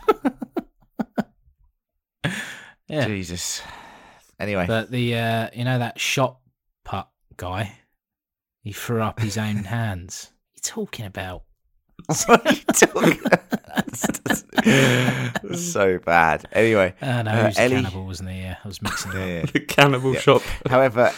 yeah. Jesus. Anyway, But the uh, you know that shot put guy, he threw up his own hands. What are you talking about? what are you talking about? So bad. Anyway, Uh, no, Uh, he was Ellie- a cannibal, wasn't he? Yeah, I was mixing it yeah, up. yeah. The cannibal Yeah. shop. However,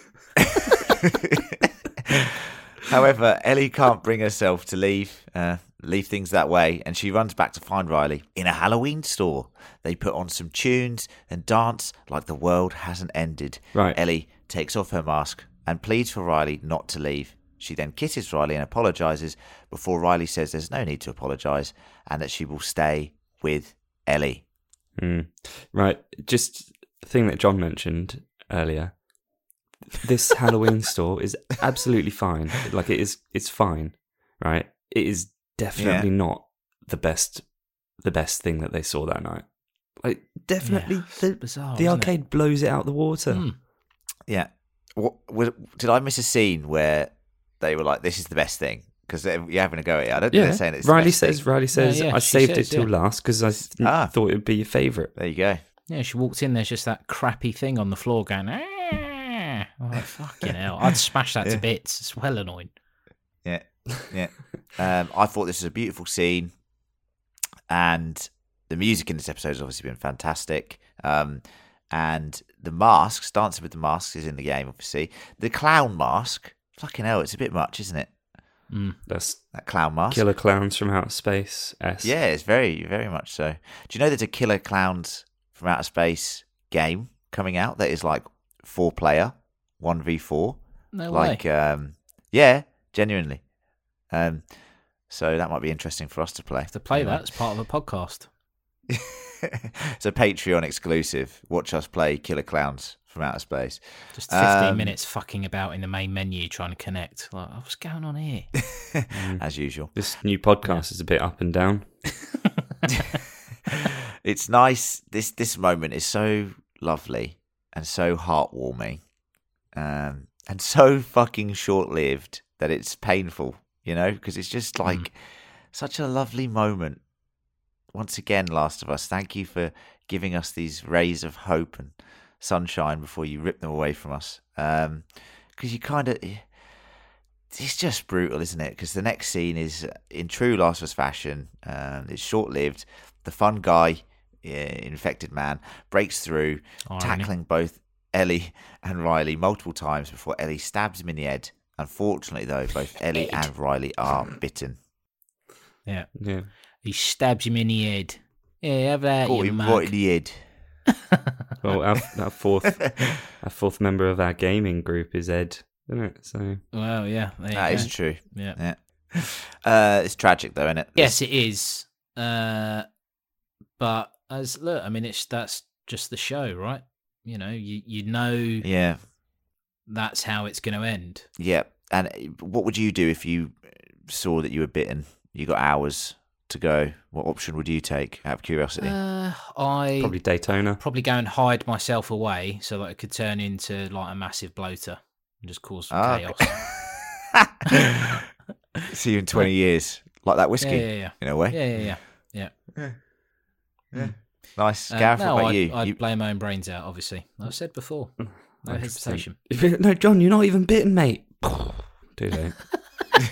however, Ellie can't bring herself to leave, uh, leave things that way, and she runs back to find Riley in a Halloween store. They put on some tunes and dance like the world hasn't ended. Right. Ellie takes off her mask and pleads for Riley not to leave. She then kisses Riley and apologises before Riley says there's no need to apologise and that she will stay with Ellie. Mm. Right. Just the thing that John mentioned earlier. This Halloween store is absolutely fine. Like it is, it's fine, right? It is definitely not the best, the best thing that they saw that night. Like definitely, Yeah, it's the, bizarre, the isn't it? arcade blows it out the water. Hmm. Yeah. What, was, did I miss a scene where they were like, "This is the best thing"? Because you're having a go at it. I don't think Yeah, they're saying it's the Riley best says. thing. Riley says, yeah, "I she saved says, it till yeah. last because I th- Ah. thought it would be your favourite." There you go. Yeah, she walked in. There's just that crappy thing on the floor going. "Ah." I'm like, fucking hell! I'd smash that Yeah. to bits. It's well annoying. Yeah, yeah. Um, I thought this was a beautiful scene, and the music in this episode has obviously been fantastic. Um, and the masks, Dancing with the Masks, is in the game. Obviously, the clown mask. Fucking hell, it's a bit much, isn't it? Mm. That's That clown mask. Killer Clowns from Outer Space. S. Yeah, it's very, very much so. Do you know there's a Killer Clowns from Outer Space game coming out that is like four player, one v four. No Like, way. um, yeah, genuinely. Um, so that might be interesting for us to play. To play Anyway. that as part of a podcast. It's a Patreon exclusive. Watch us play Killer Clowns from Outer Space. Just fifteen Um, minutes fucking about in the main menu trying to connect. Like, oh, what's going on here? As usual. This new podcast is a bit up and down. It's nice. This this moment is so lovely and so heartwarming, um, and so fucking short lived that it's painful. You know, because it's just like such a lovely moment. Once again, Last of Us, thank you for giving us these rays of hope and sunshine before you rip them away from us. Um, because you kind of, it's just brutal, isn't it? Because the next scene is in true Last of Us fashion. Um, it's short lived. The fun guy, uh, infected man, breaks through, Irony. tackling both Ellie and Riley multiple times before Ellie stabs him in the head. Unfortunately, though, both Ellie and Riley are bitten. Yeah. Yeah. He stabs him in the head. Yeah, have that, Caught you him mug. right in the head. Well, our, our fourth, our fourth member of our gaming group is Ed, isn't it? So Well, yeah. There you That go. is true. Yeah. Yeah. Uh, it's tragic, though, isn't it? Yes, it is. Uh, but as look, I mean, it's that's just the show, right? You know, you you know Yeah. that's how it's going to end. Yeah. And what would you do if you saw that you were bitten? You got hours to go. What option would you take out of curiosity? Uh, I probably Daytona. probably go and hide myself away so that it could turn into like a massive bloater and just cause some Ah, chaos. See you in twenty years. Like that Yeah, whiskey, yeah, yeah, in a way. yeah, yeah, yeah. yeah. Yeah. Nice. Uh, Gareth, no, what about I'd, you? I'd you... blow my own brains out. Obviously, I've said before. No one hundred percent. hesitation. No, John, you're not even bitten, mate. Too late.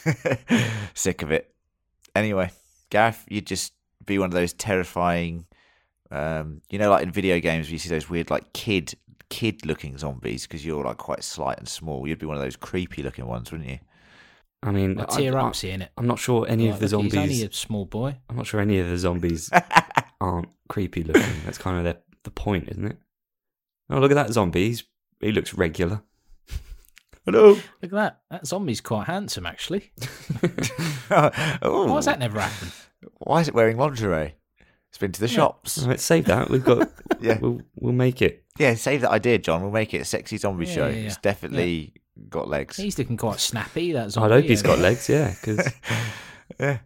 Sick of it. Anyway, Gareth, you'd just be one of those terrifying, um, you know, like in video games where you see those weird, like kid, kid-looking zombies because you're like quite slight and small. You'd be one of those creepy-looking ones, wouldn't you? I mean, Like I, tear I, up seeing it. I'm not sure any Like, of the look, zombies. He's only a small boy. I'm not sure any of the zombies aren't creepy looking. That's kind of the, the point, isn't it? Oh, look at that zombie. He's, he looks regular. Hello. Look at that. That zombie's quite handsome, actually. Oh, Why has that never happened? why is it wearing lingerie? It's been to the Yeah. shops. Let's save that. We've got. Yeah. We'll we'll make it. Yeah, save that idea, John. We'll make it a sexy zombie Yeah, show. yeah, yeah. It's definitely got legs. He's looking quite snappy, that I'd zombie. hope he's got yeah. legs. Yeah, because Yeah.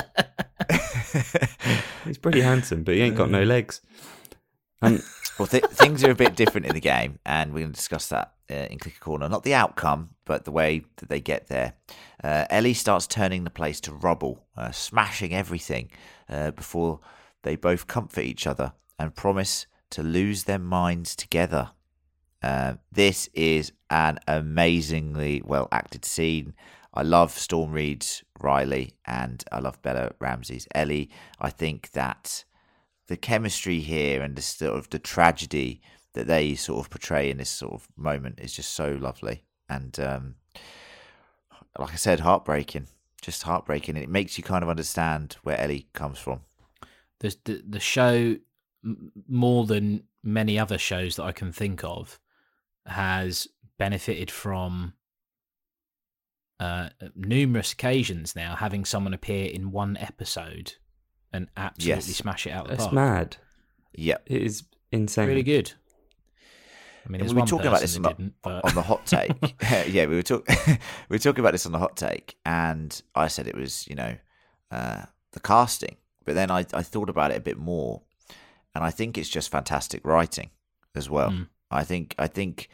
he's pretty handsome, but he ain't got no legs. Um, Well, th- things are a bit different in the game, and we're going to discuss that uh, in Clicker Corner. Not the outcome, but the way that they get there. Uh, Ellie starts turning the place to rubble, uh, smashing everything uh, before they both comfort each other and promise to lose their minds together. Uh, this is an amazingly well acted scene. I love Storm Reed's Riley, and I love Bella Ramsey's Ellie. I think that the chemistry here and the sort of the tragedy that they sort of portray in this sort of moment is just so lovely. And um, like I said, heartbreaking, just heartbreaking. And it makes you kind of understand where Ellie comes from. The, the, the show, m- more than many other shows that I can think of, has benefited from uh, numerous occasions now having someone appear in one episode and absolutely Yes. smash it out of the it's park. mad. Yep. It is insane. Really good. I mean, And there's we were one talking about this person on that the, didn't, but on the hot take. yeah, we were talking we were talking about this on the hot take, and I said it was, you know, uh, the casting. But then I, I thought about it a bit more, and I think it's just fantastic writing as well. Mm. I think I think,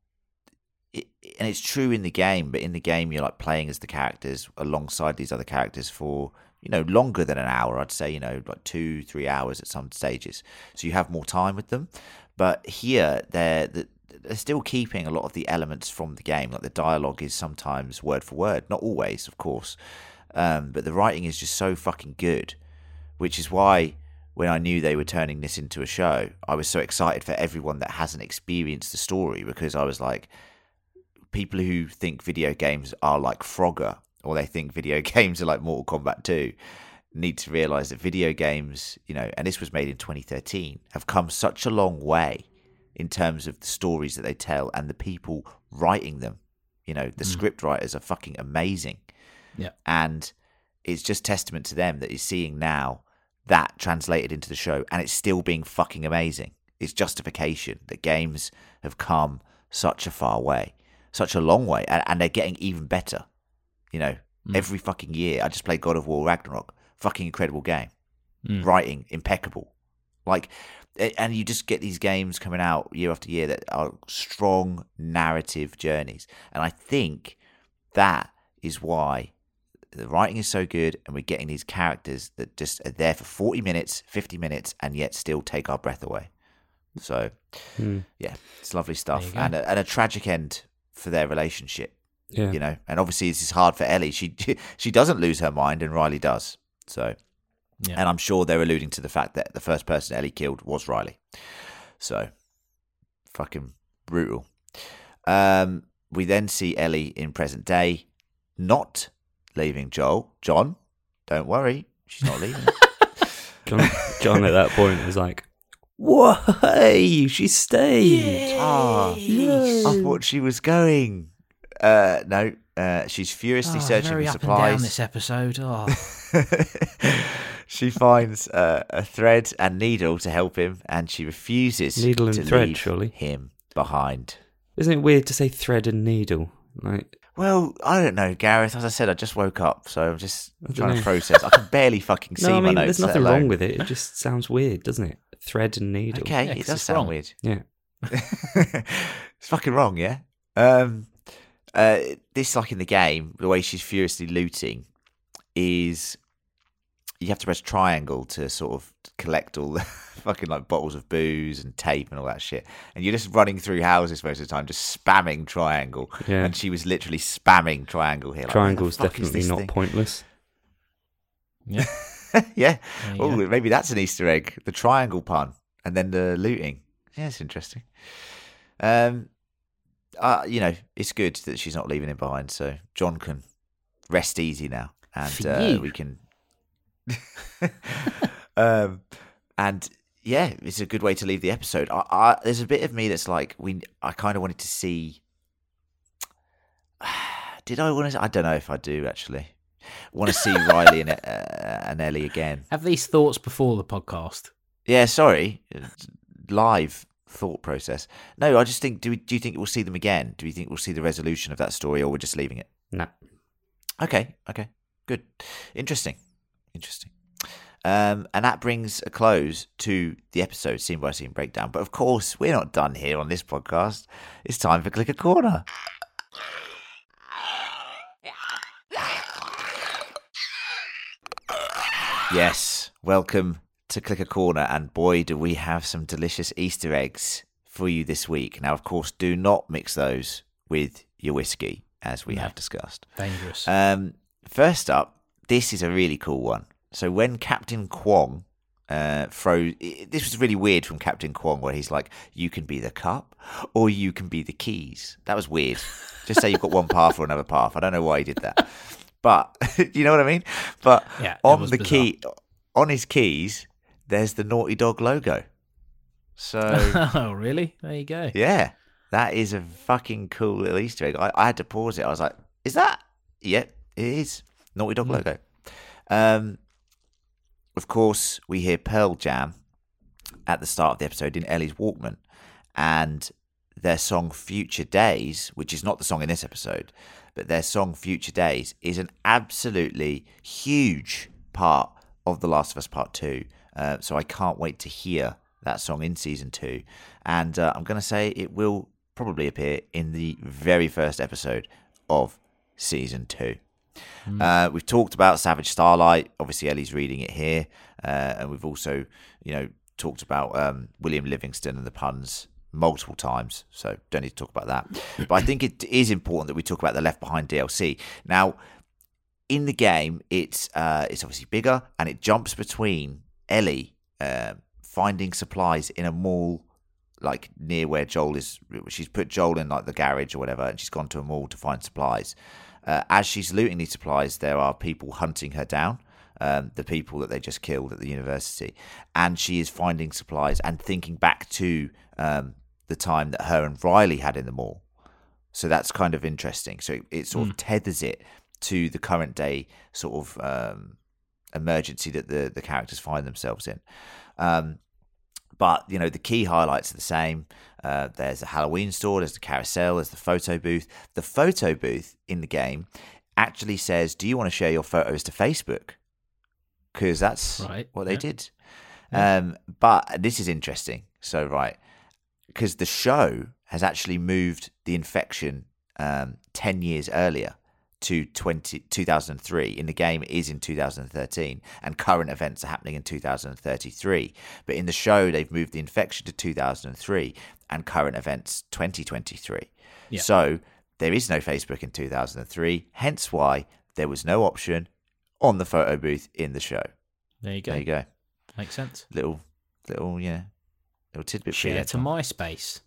it, and it's true in the game. But in the game, you're like playing as the characters alongside these other characters for, you know, longer than an hour. I'd say, you know, like two, three hours at some stages. So you have more time with them. But here, they're they're still keeping a lot of the elements from the game. Like the dialogue is sometimes word for word, not always, of course. Um, but the writing is just so fucking good, which is why when I knew they were turning this into a show, I was so excited for everyone that hasn't experienced the story, because I was like, people who think video games are like Frogger, or they think video games are like Mortal Kombat two, need to realise that video games, you know, and this was made in twenty thirteen, have come such a long way in terms of the stories that they tell and the people writing them. You know, the mm. script writers are fucking amazing. Yeah. And it's just testament to them that you're seeing now that translated into the show, and it's still being fucking amazing. It's justification that games have come such a far way, such a long way, and, and they're getting even better. You know, mm. every fucking year. I just played God of War Ragnarok. Fucking incredible game. Mm. Writing impeccable. Like, and you just get these games coming out year after year that are strong narrative journeys. And I think that is why the writing is so good, and we're getting these characters that just are there for forty minutes, fifty minutes, and yet still take our breath away. So, mm. yeah, it's lovely stuff. And a, and a tragic end for their relationship. Yeah. You know, and obviously this is hard for Ellie. She she doesn't lose her mind, and Riley does. So, yeah. And I'm sure they're alluding to the fact that the first person Ellie killed was Riley. So, fucking brutal. Um, we then see Ellie in present day, not leaving Joel. John, don't worry, she's not leaving. John, John at that point was like, "Why? She stayed." Ah, I thought she was going. Uh, no, uh, she's furiously oh, searching very for up supplies. And down this episode. Oh. She finds uh, a thread and needle to help him, and she refuses needle and to thread, leave surely. him behind. Isn't it weird to say thread and needle? Like, well, I don't know, Gareth. As I said, I just woke up, so I'm just trying know. to process. I can barely fucking see no, I mean, my notes. there's nothing let alone. wrong with it. It just sounds weird, doesn't it? Thread and needle. Okay, Yeah, it 'cause does it's sound wrong. weird. Yeah. It's fucking wrong, yeah. Um, uh, this, like in the game, the way she's furiously looting is you have to press triangle to sort of collect all the fucking like bottles of booze and tape and all that shit. And you're just running through houses most of the time, just spamming triangle. Yeah. And she was literally spamming triangle here. Like, Triangle's what the fuck is definitely this not thing? pointless. Yeah. Yeah. There you Oh, go. maybe that's an Easter egg. The triangle pun, and then the looting. Yeah, it's interesting. Um, uh, you know, it's good that she's not leaving him behind, so John can rest easy now, and For uh, you. we can. um, and yeah, it's a good way to leave the episode. I, I, there's a bit of me that's like, we. I kind of wanted to see. Did I want to? I don't know if I do actually. Want to see Riley and, uh, and Ellie again. Have these thoughts before the podcast. Yeah, sorry. Live thought process. No, I just think, do we, do you think we'll see them again? Do you think we'll see the resolution of that story, or we're just leaving it? Nah. Okay, okay. Good. Interesting. Interesting. Um, and that brings a close to the episode, scene by scene breakdown. But of course, we're not done here on this podcast. It's time for Click a Corner. Yes, welcome to Click a Corner, and boy, do we have some delicious Easter eggs for you this week. Now, of course, do not mix those with your whiskey, as we No. have discussed. Dangerous. Um, first up, this is a really cool one. So when Captain Kwong uh, throws... This was really weird from Captain Kwong, where he's like, you can be the cup, or you can be the keys. That was weird. Just say you've got one path or another path. I don't know why he did that. But, you know what I mean? But Yeah, it on was the bizarre. key, on his keys, there's the Naughty Dog logo. So, Oh, really? There you go. yeah, that is a fucking cool little Easter egg. I, I had to pause it. I was like, is that? Yep, it is. Naughty Dog Mm. logo. Um, of course, we hear Pearl Jam at the start of the episode in Ellie's Walkman. And their song Future Days, which is not the song in this episode, but their song Future Days is an absolutely huge part of The Last of Us Part two. Uh, so I can't wait to hear that song in Season two. And uh, I'm going to say it will probably appear in the very first episode of Season two. Mm. Uh, we've talked about Savage Starlight. Obviously, Ellie's reading it here. Uh, and we've also, you know, talked about um, William Livingston and the puns multiple times, so don't need to talk about that. But I think it is important that we talk about the Left Behind D L C. Now, in the game, it's uh, it's obviously bigger, and it jumps between Ellie uh, finding supplies in a mall, like near where Joel is. She's put Joel in like the garage or whatever, and she's gone to a mall to find supplies. Uh, as she's looting these supplies, there are people hunting her down. Um, the people that they just killed at the university, and she is finding supplies and thinking back to um, the time that her and Riley had in the mall. So that's kind of interesting. So it, it sort Mm. of tethers it to the current day sort of um, emergency that the, the characters find themselves in. Um, but, you know, the key highlights are the same. Uh, there's a Halloween store, there's the carousel, there's the photo booth. The photo booth in the game actually says, do you want to share your photos to Facebook? Because that's Right, what they yeah. did. Yeah. Um, but this is interesting. So, right, because the show has actually moved the infection um, ten years earlier to twenty, two thousand three. In the game, it is in two thousand thirteen, and current events are happening in two thousand thirty-three. But in the show, they've moved the infection to two thousand three, and current events twenty twenty-three. Yeah. So there is no Facebook in two thousand three, hence why there was no option on the photo booth in the show. There you go. There you go. Makes sense. Little, little, yeah, little tidbit. for you Share there, to Tom. MySpace.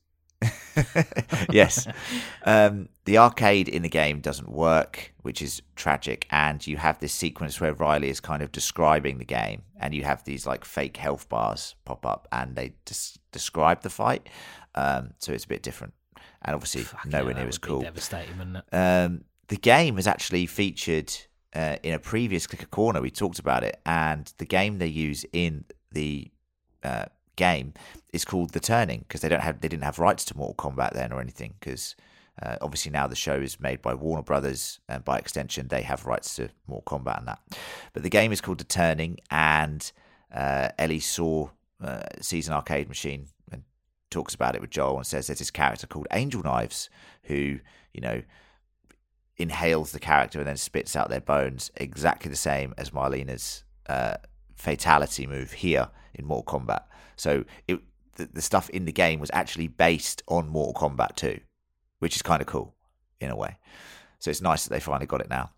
Yes. Um, the arcade in the game doesn't work, which is tragic. And you have this sequence where Riley is kind of describing the game, and you have these like fake health bars pop up, and they des- describe the fight. Um, so it's a bit different, and obviously Fucking nowhere hell, near that as would be cool. Devastating, wouldn't it? Um, the game has actually featured uh, in a previous Click a Corner. We talked about it, and the game they use in the uh, game is called The Turning, because they don't have they didn't have rights to Mortal Kombat then or anything, because uh, obviously now the show is made by Warner Brothers, and by extension they have rights to Mortal Kombat and that. But the game is called The Turning, and uh, Ellie saw uh, sees an arcade machine and talks about it with Joel, and says there's this character called Angel Knives who, you know, inhales the character and then spits out their bones, exactly the same as Marlena's uh, fatality move here in Mortal Kombat. So it, the, the stuff in the game was actually based on Mortal Kombat two, which is kind of cool in a way. So it's nice that they finally got it now.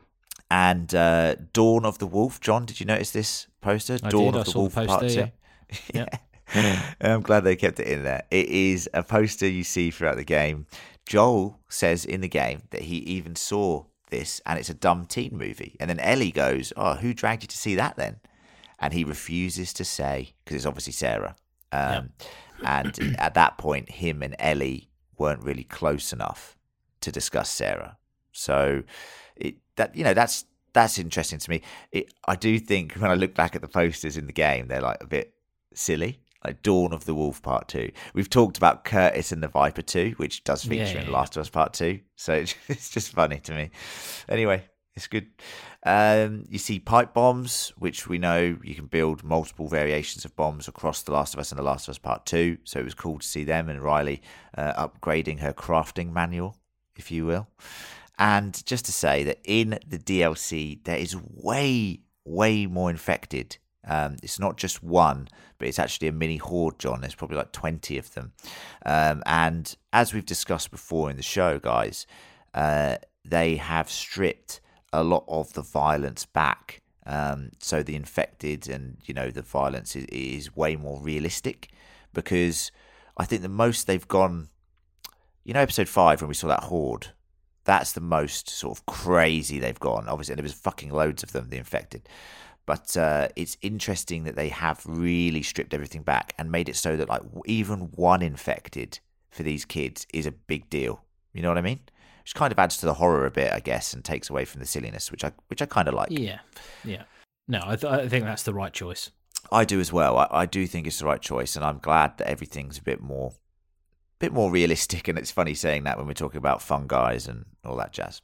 And uh, Dawn of the Wolf, John, did you notice this poster? I Dawn did, of I the saw Wolf the Part poster, two. yeah. Yeah. I'm glad they kept it in there. It is a poster you see throughout the game. Joel says in the game that he even saw this and it's a dumb teen movie. And then Ellie goes, oh, who dragged you to see that then? And he refuses to say, because it's obviously Sarah. Um, yeah. And at that point, him and Ellie weren't really close enough to discuss Sarah. So it that you know that's that's interesting to me. It, I do think when I look back at the posters in the game, they're like a bit silly. Like Dawn of the Wolf Part two. We've talked about Curtis and the Viper two, which does feature yeah, yeah, in Last yeah. of Us Part two. So it's just funny to me. Anyway, it's good. Um, you see pipe bombs, which we know you can build multiple variations of bombs across The Last of Us and The Last of Us Part two. So it was cool to see them and Riley uh, upgrading her crafting manual, if you will. And just to say that in the D L C, there is way, way more infected. Um, it's not just one, but it's actually a mini horde, John. There's probably like twenty of them. Um, and as we've discussed before in the show, guys, uh, they have stripped a lot of the violence back. Um, so the infected and, you know, the violence is, is way more realistic, because I think the most they've gone, you know, episode five, when we saw that horde, that's the most sort of crazy they've gone. Obviously, there was fucking loads of them, the infected. But uh, it's interesting that they have really stripped everything back and made it so that like even one infected for these kids is a big deal. You know what I mean? Which kind of adds to the horror a bit, I guess, and takes away from the silliness, which I which I kind of like. Yeah, yeah. No, I, th- I think that's the right choice. I do as well. I, I do think it's the right choice, and I'm glad that everything's a bit more, bit more realistic. And it's funny saying that when we're talking about fun guys and all that jazz.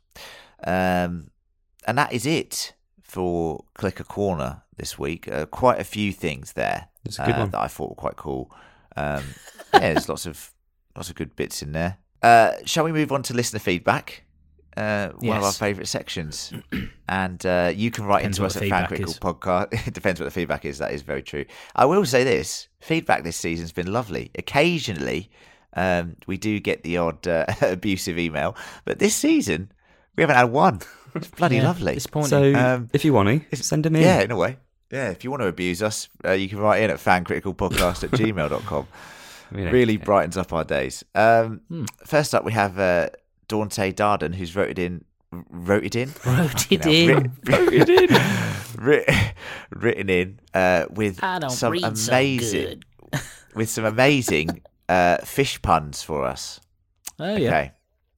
Um, and that is it for Clicker Corner this week. Uh, quite a few things there That's a good uh, one. that I thought were quite cool. Um, yeah, there's lots of lots of good bits in there. Uh, shall we move on to listener feedback? Uh, one yes. of our favourite sections. And uh, you can write Depends into us at Fan Critical Podcast. It depends what the feedback is. That is very true. I will say this. Feedback this season's been lovely. Occasionally, um, we do get the odd uh, abusive email. But this season, we haven't had one. It's bloody yeah, lovely. So um, if you want to, send them in. Yeah, in a way. Yeah, if you want to abuse us, uh, you can write in at fancriticalpodcast at gmail dot com. You know, really yeah. brightens up our days. Um, hmm. First up, we have uh, Dante Darden, who's wrote it in. Wrote it in? Wrote it in. Wrote it in. written, written in uh, with some amazing, so with some amazing uh, fish puns for us. Oh yeah. Okay.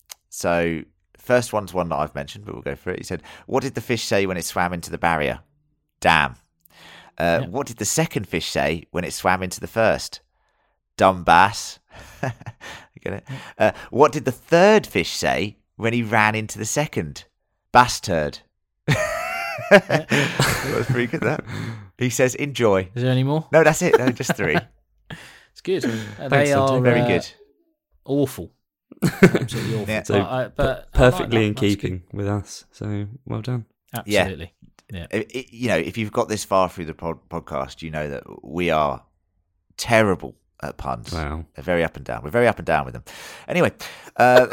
So first one's one that I've mentioned, but we'll go for it. He said, "What did the fish say when it swam into the barrier? Damn." Uh, yeah. What did the second fish say when it swam into the first? Dumb bass. Get it? Uh, what did the third fish say when he ran into the second? Bass turd. That's pretty good, that. He says, enjoy. Is there any more? No, that's it. No, just three. It's good. Uh, Thanks, they are very uh, good. Awful. Absolutely awful. Yeah. So, but, I, but perfectly like in keeping with us. So well done. Absolutely. Yeah. yeah. It, it, you know, if you've got this far through the pod- podcast, you know that we are terrible at puns. Wow. They're very up and down. We're very up and down with them. Anyway, uh,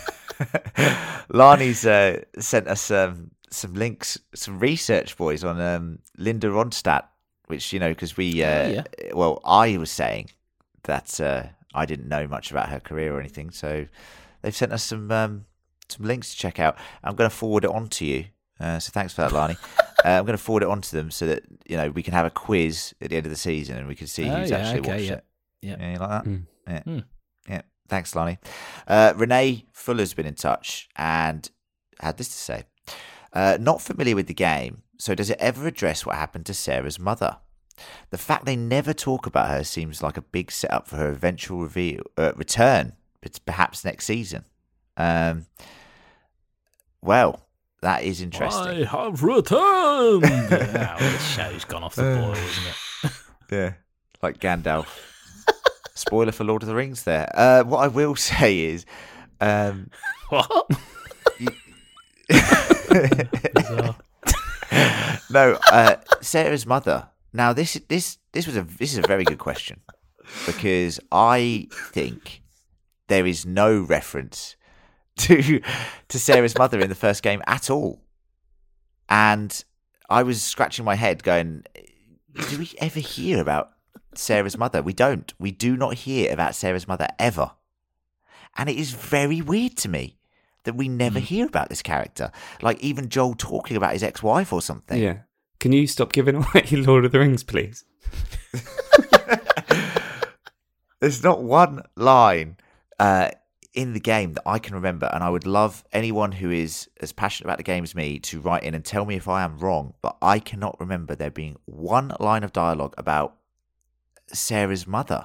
Lani's uh, sent us um, some links, some research, boys, on um, Linda Ronstadt, which, you know, because we, uh, oh, yeah. well, I was saying that uh, I didn't know much about her career or anything. So they've sent us some um, some links to check out. I'm going to forward it on to you. Uh, so thanks for that, Lani. uh, I'm going to forward it on to them so that, you know, we can have a quiz at the end of the season and we can see oh, who's yeah, actually okay, watched yeah. it. Yeah. yeah, you like that? Mm. Yeah, mm. yeah. Thanks, Lani. Uh, Renee Fuller's been in touch and had this to say. Uh, not familiar with the game, so does it ever address what happened to Sarah's mother? The fact they never talk about her seems like a big setup for her eventual reveal, uh, return, but perhaps next season. Um, well, that is interesting. I have returned. Wow, this show's gone off the boil, isn't it? Yeah, like Gandalf. Spoiler for Lord of the Rings there. Uh, what I will say is... Um, what? You... no, uh, Sarah's mother. Now, this this this was a this is a very good question, because I think there is no reference to to Sarah's mother in the first game at all, and I was scratching my head, going, "Do we ever hear about Sarah's mother? We don't. We do not hear about Sarah's mother ever, and it is very weird to me that we never mm. hear about this character. Like even Joel talking about his ex-wife or something." Yeah. Can you stop giving away Lord of the Rings, please? There's not one line uh, in the game that I can remember, and I would love anyone who is as passionate about the game as me to write in and tell me if I am wrong, but I cannot remember there being one line of dialogue about Sarah's mother.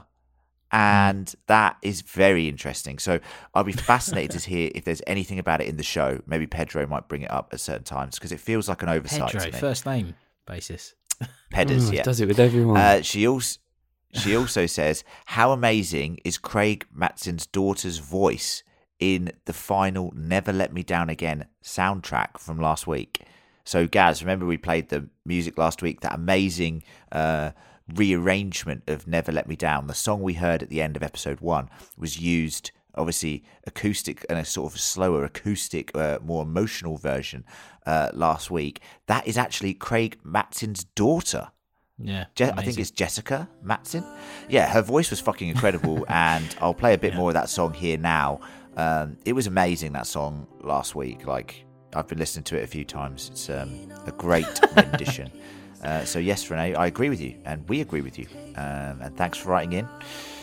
And that is very interesting. So I'll be fascinated to hear if there's anything about it in the show. Maybe Pedro might bring it up at certain times, because it feels like an oversight Pedro, to me. first name basis. Pedders, oh, yeah. Does it with everyone. Uh, she also she also says, how amazing is Craig Mattson's daughter's voice in the final Never Let Me Down Again soundtrack from last week. So Gaz, remember we played the music last week, that amazing uh, rearrangement of Never Let Me Down. The song we heard at the end of episode one was used, obviously acoustic and a sort of slower acoustic, uh, more emotional version uh, last week. That is actually Craig Mattson's daughter. Yeah, Je- I think it's Jessica Mattson. Yeah, her voice was fucking incredible, and I'll play a bit yeah. more of that song here now. Um, it was amazing, that song last week. Like, I've been listening to it a few times. It's um, a great rendition. Uh, so yes, Renee, I agree with you, and we agree with you. Um, and thanks for writing in.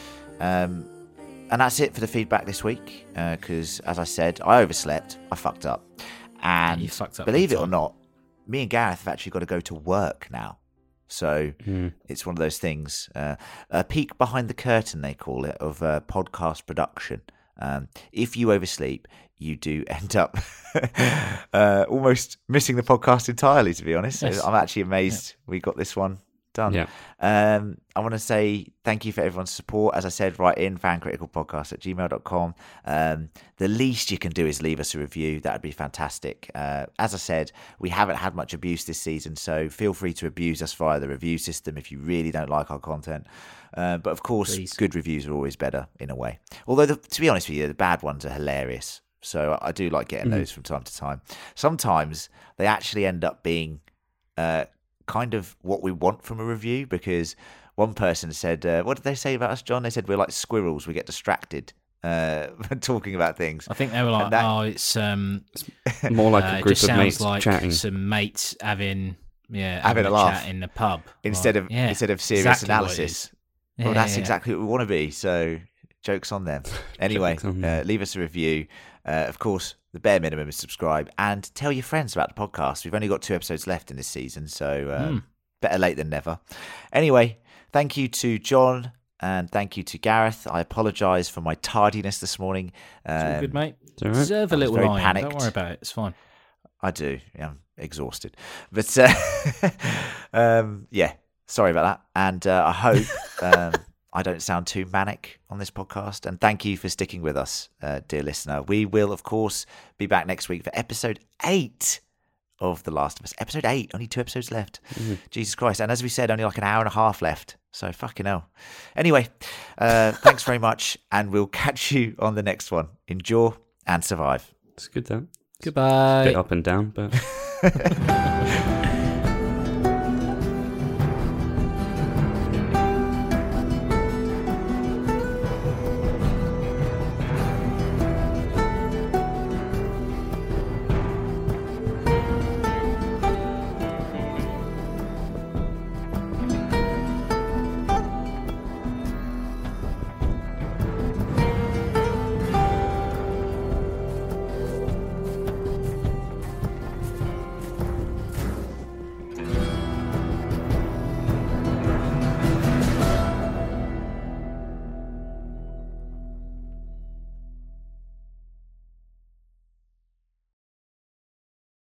Um, and that's it for the feedback this week, because uh, as I said, I overslept. I fucked up. And you fucked up believe it or not, me and Gareth have actually got to go to work now. So mm. it's one of those things, uh, a peek behind the curtain, they call it, of uh, podcast production. Um, if you oversleep, you do end up uh, almost missing the podcast entirely, to be honest. Yes. I'm actually amazed yeah. we got this one done. Yeah. Um, I want to say thank you for everyone's support. As I said, write in fancriticalpodcast at gmail dot com. Um, the least you can do is leave us a review. That would be fantastic. Uh, as I said, we haven't had much abuse this season, so feel free to abuse us via the review system if you really don't like our content. Uh, but of course, Please. good reviews are always better in a way. Although, the, to be honest with you, the bad ones are hilarious. So I do like getting mm. those from time to time. Sometimes they actually end up being uh, kind of what we want from a review, because one person said, uh, what did they say about us, John? They said we're like squirrels. We get distracted uh, talking about things. I think they were like, that, oh, it's, um, it's more like uh, a group it just of sounds mates like chatting. Some mates having, yeah, having, having a, a laugh chat in the pub. Instead like, of yeah, instead of serious exactly analysis. Yeah, well, that's yeah. exactly what we want to be. So joke's on them. Anyway, on uh, leave us a review. Uh, of course, the bare minimum is subscribe and tell your friends about the podcast. We've only got two episodes left in this season, so um, mm. better late than never. Anyway, thank you to John and thank you to Gareth. I apologise for my tardiness this morning. Um, it's all good, mate. It's all right. Deserve a little very line. panicked. Don't worry about it. It's fine. I do. Yeah, I'm exhausted. But, uh, um, yeah, sorry about that. And uh, I hope... Um, I don't sound too manic on this podcast. And thank you for sticking with us, uh, dear listener. We will, of course, be back next week for episode eight of The Last of Us. Episode eight, only two episodes left. Mm-hmm. Jesus Christ. And as we said, only like an hour and a half left. So fucking hell. Anyway, uh, thanks very much. And we'll catch you on the next one. Endure and survive. It's good, though. Goodbye. It's a bit up and down, but...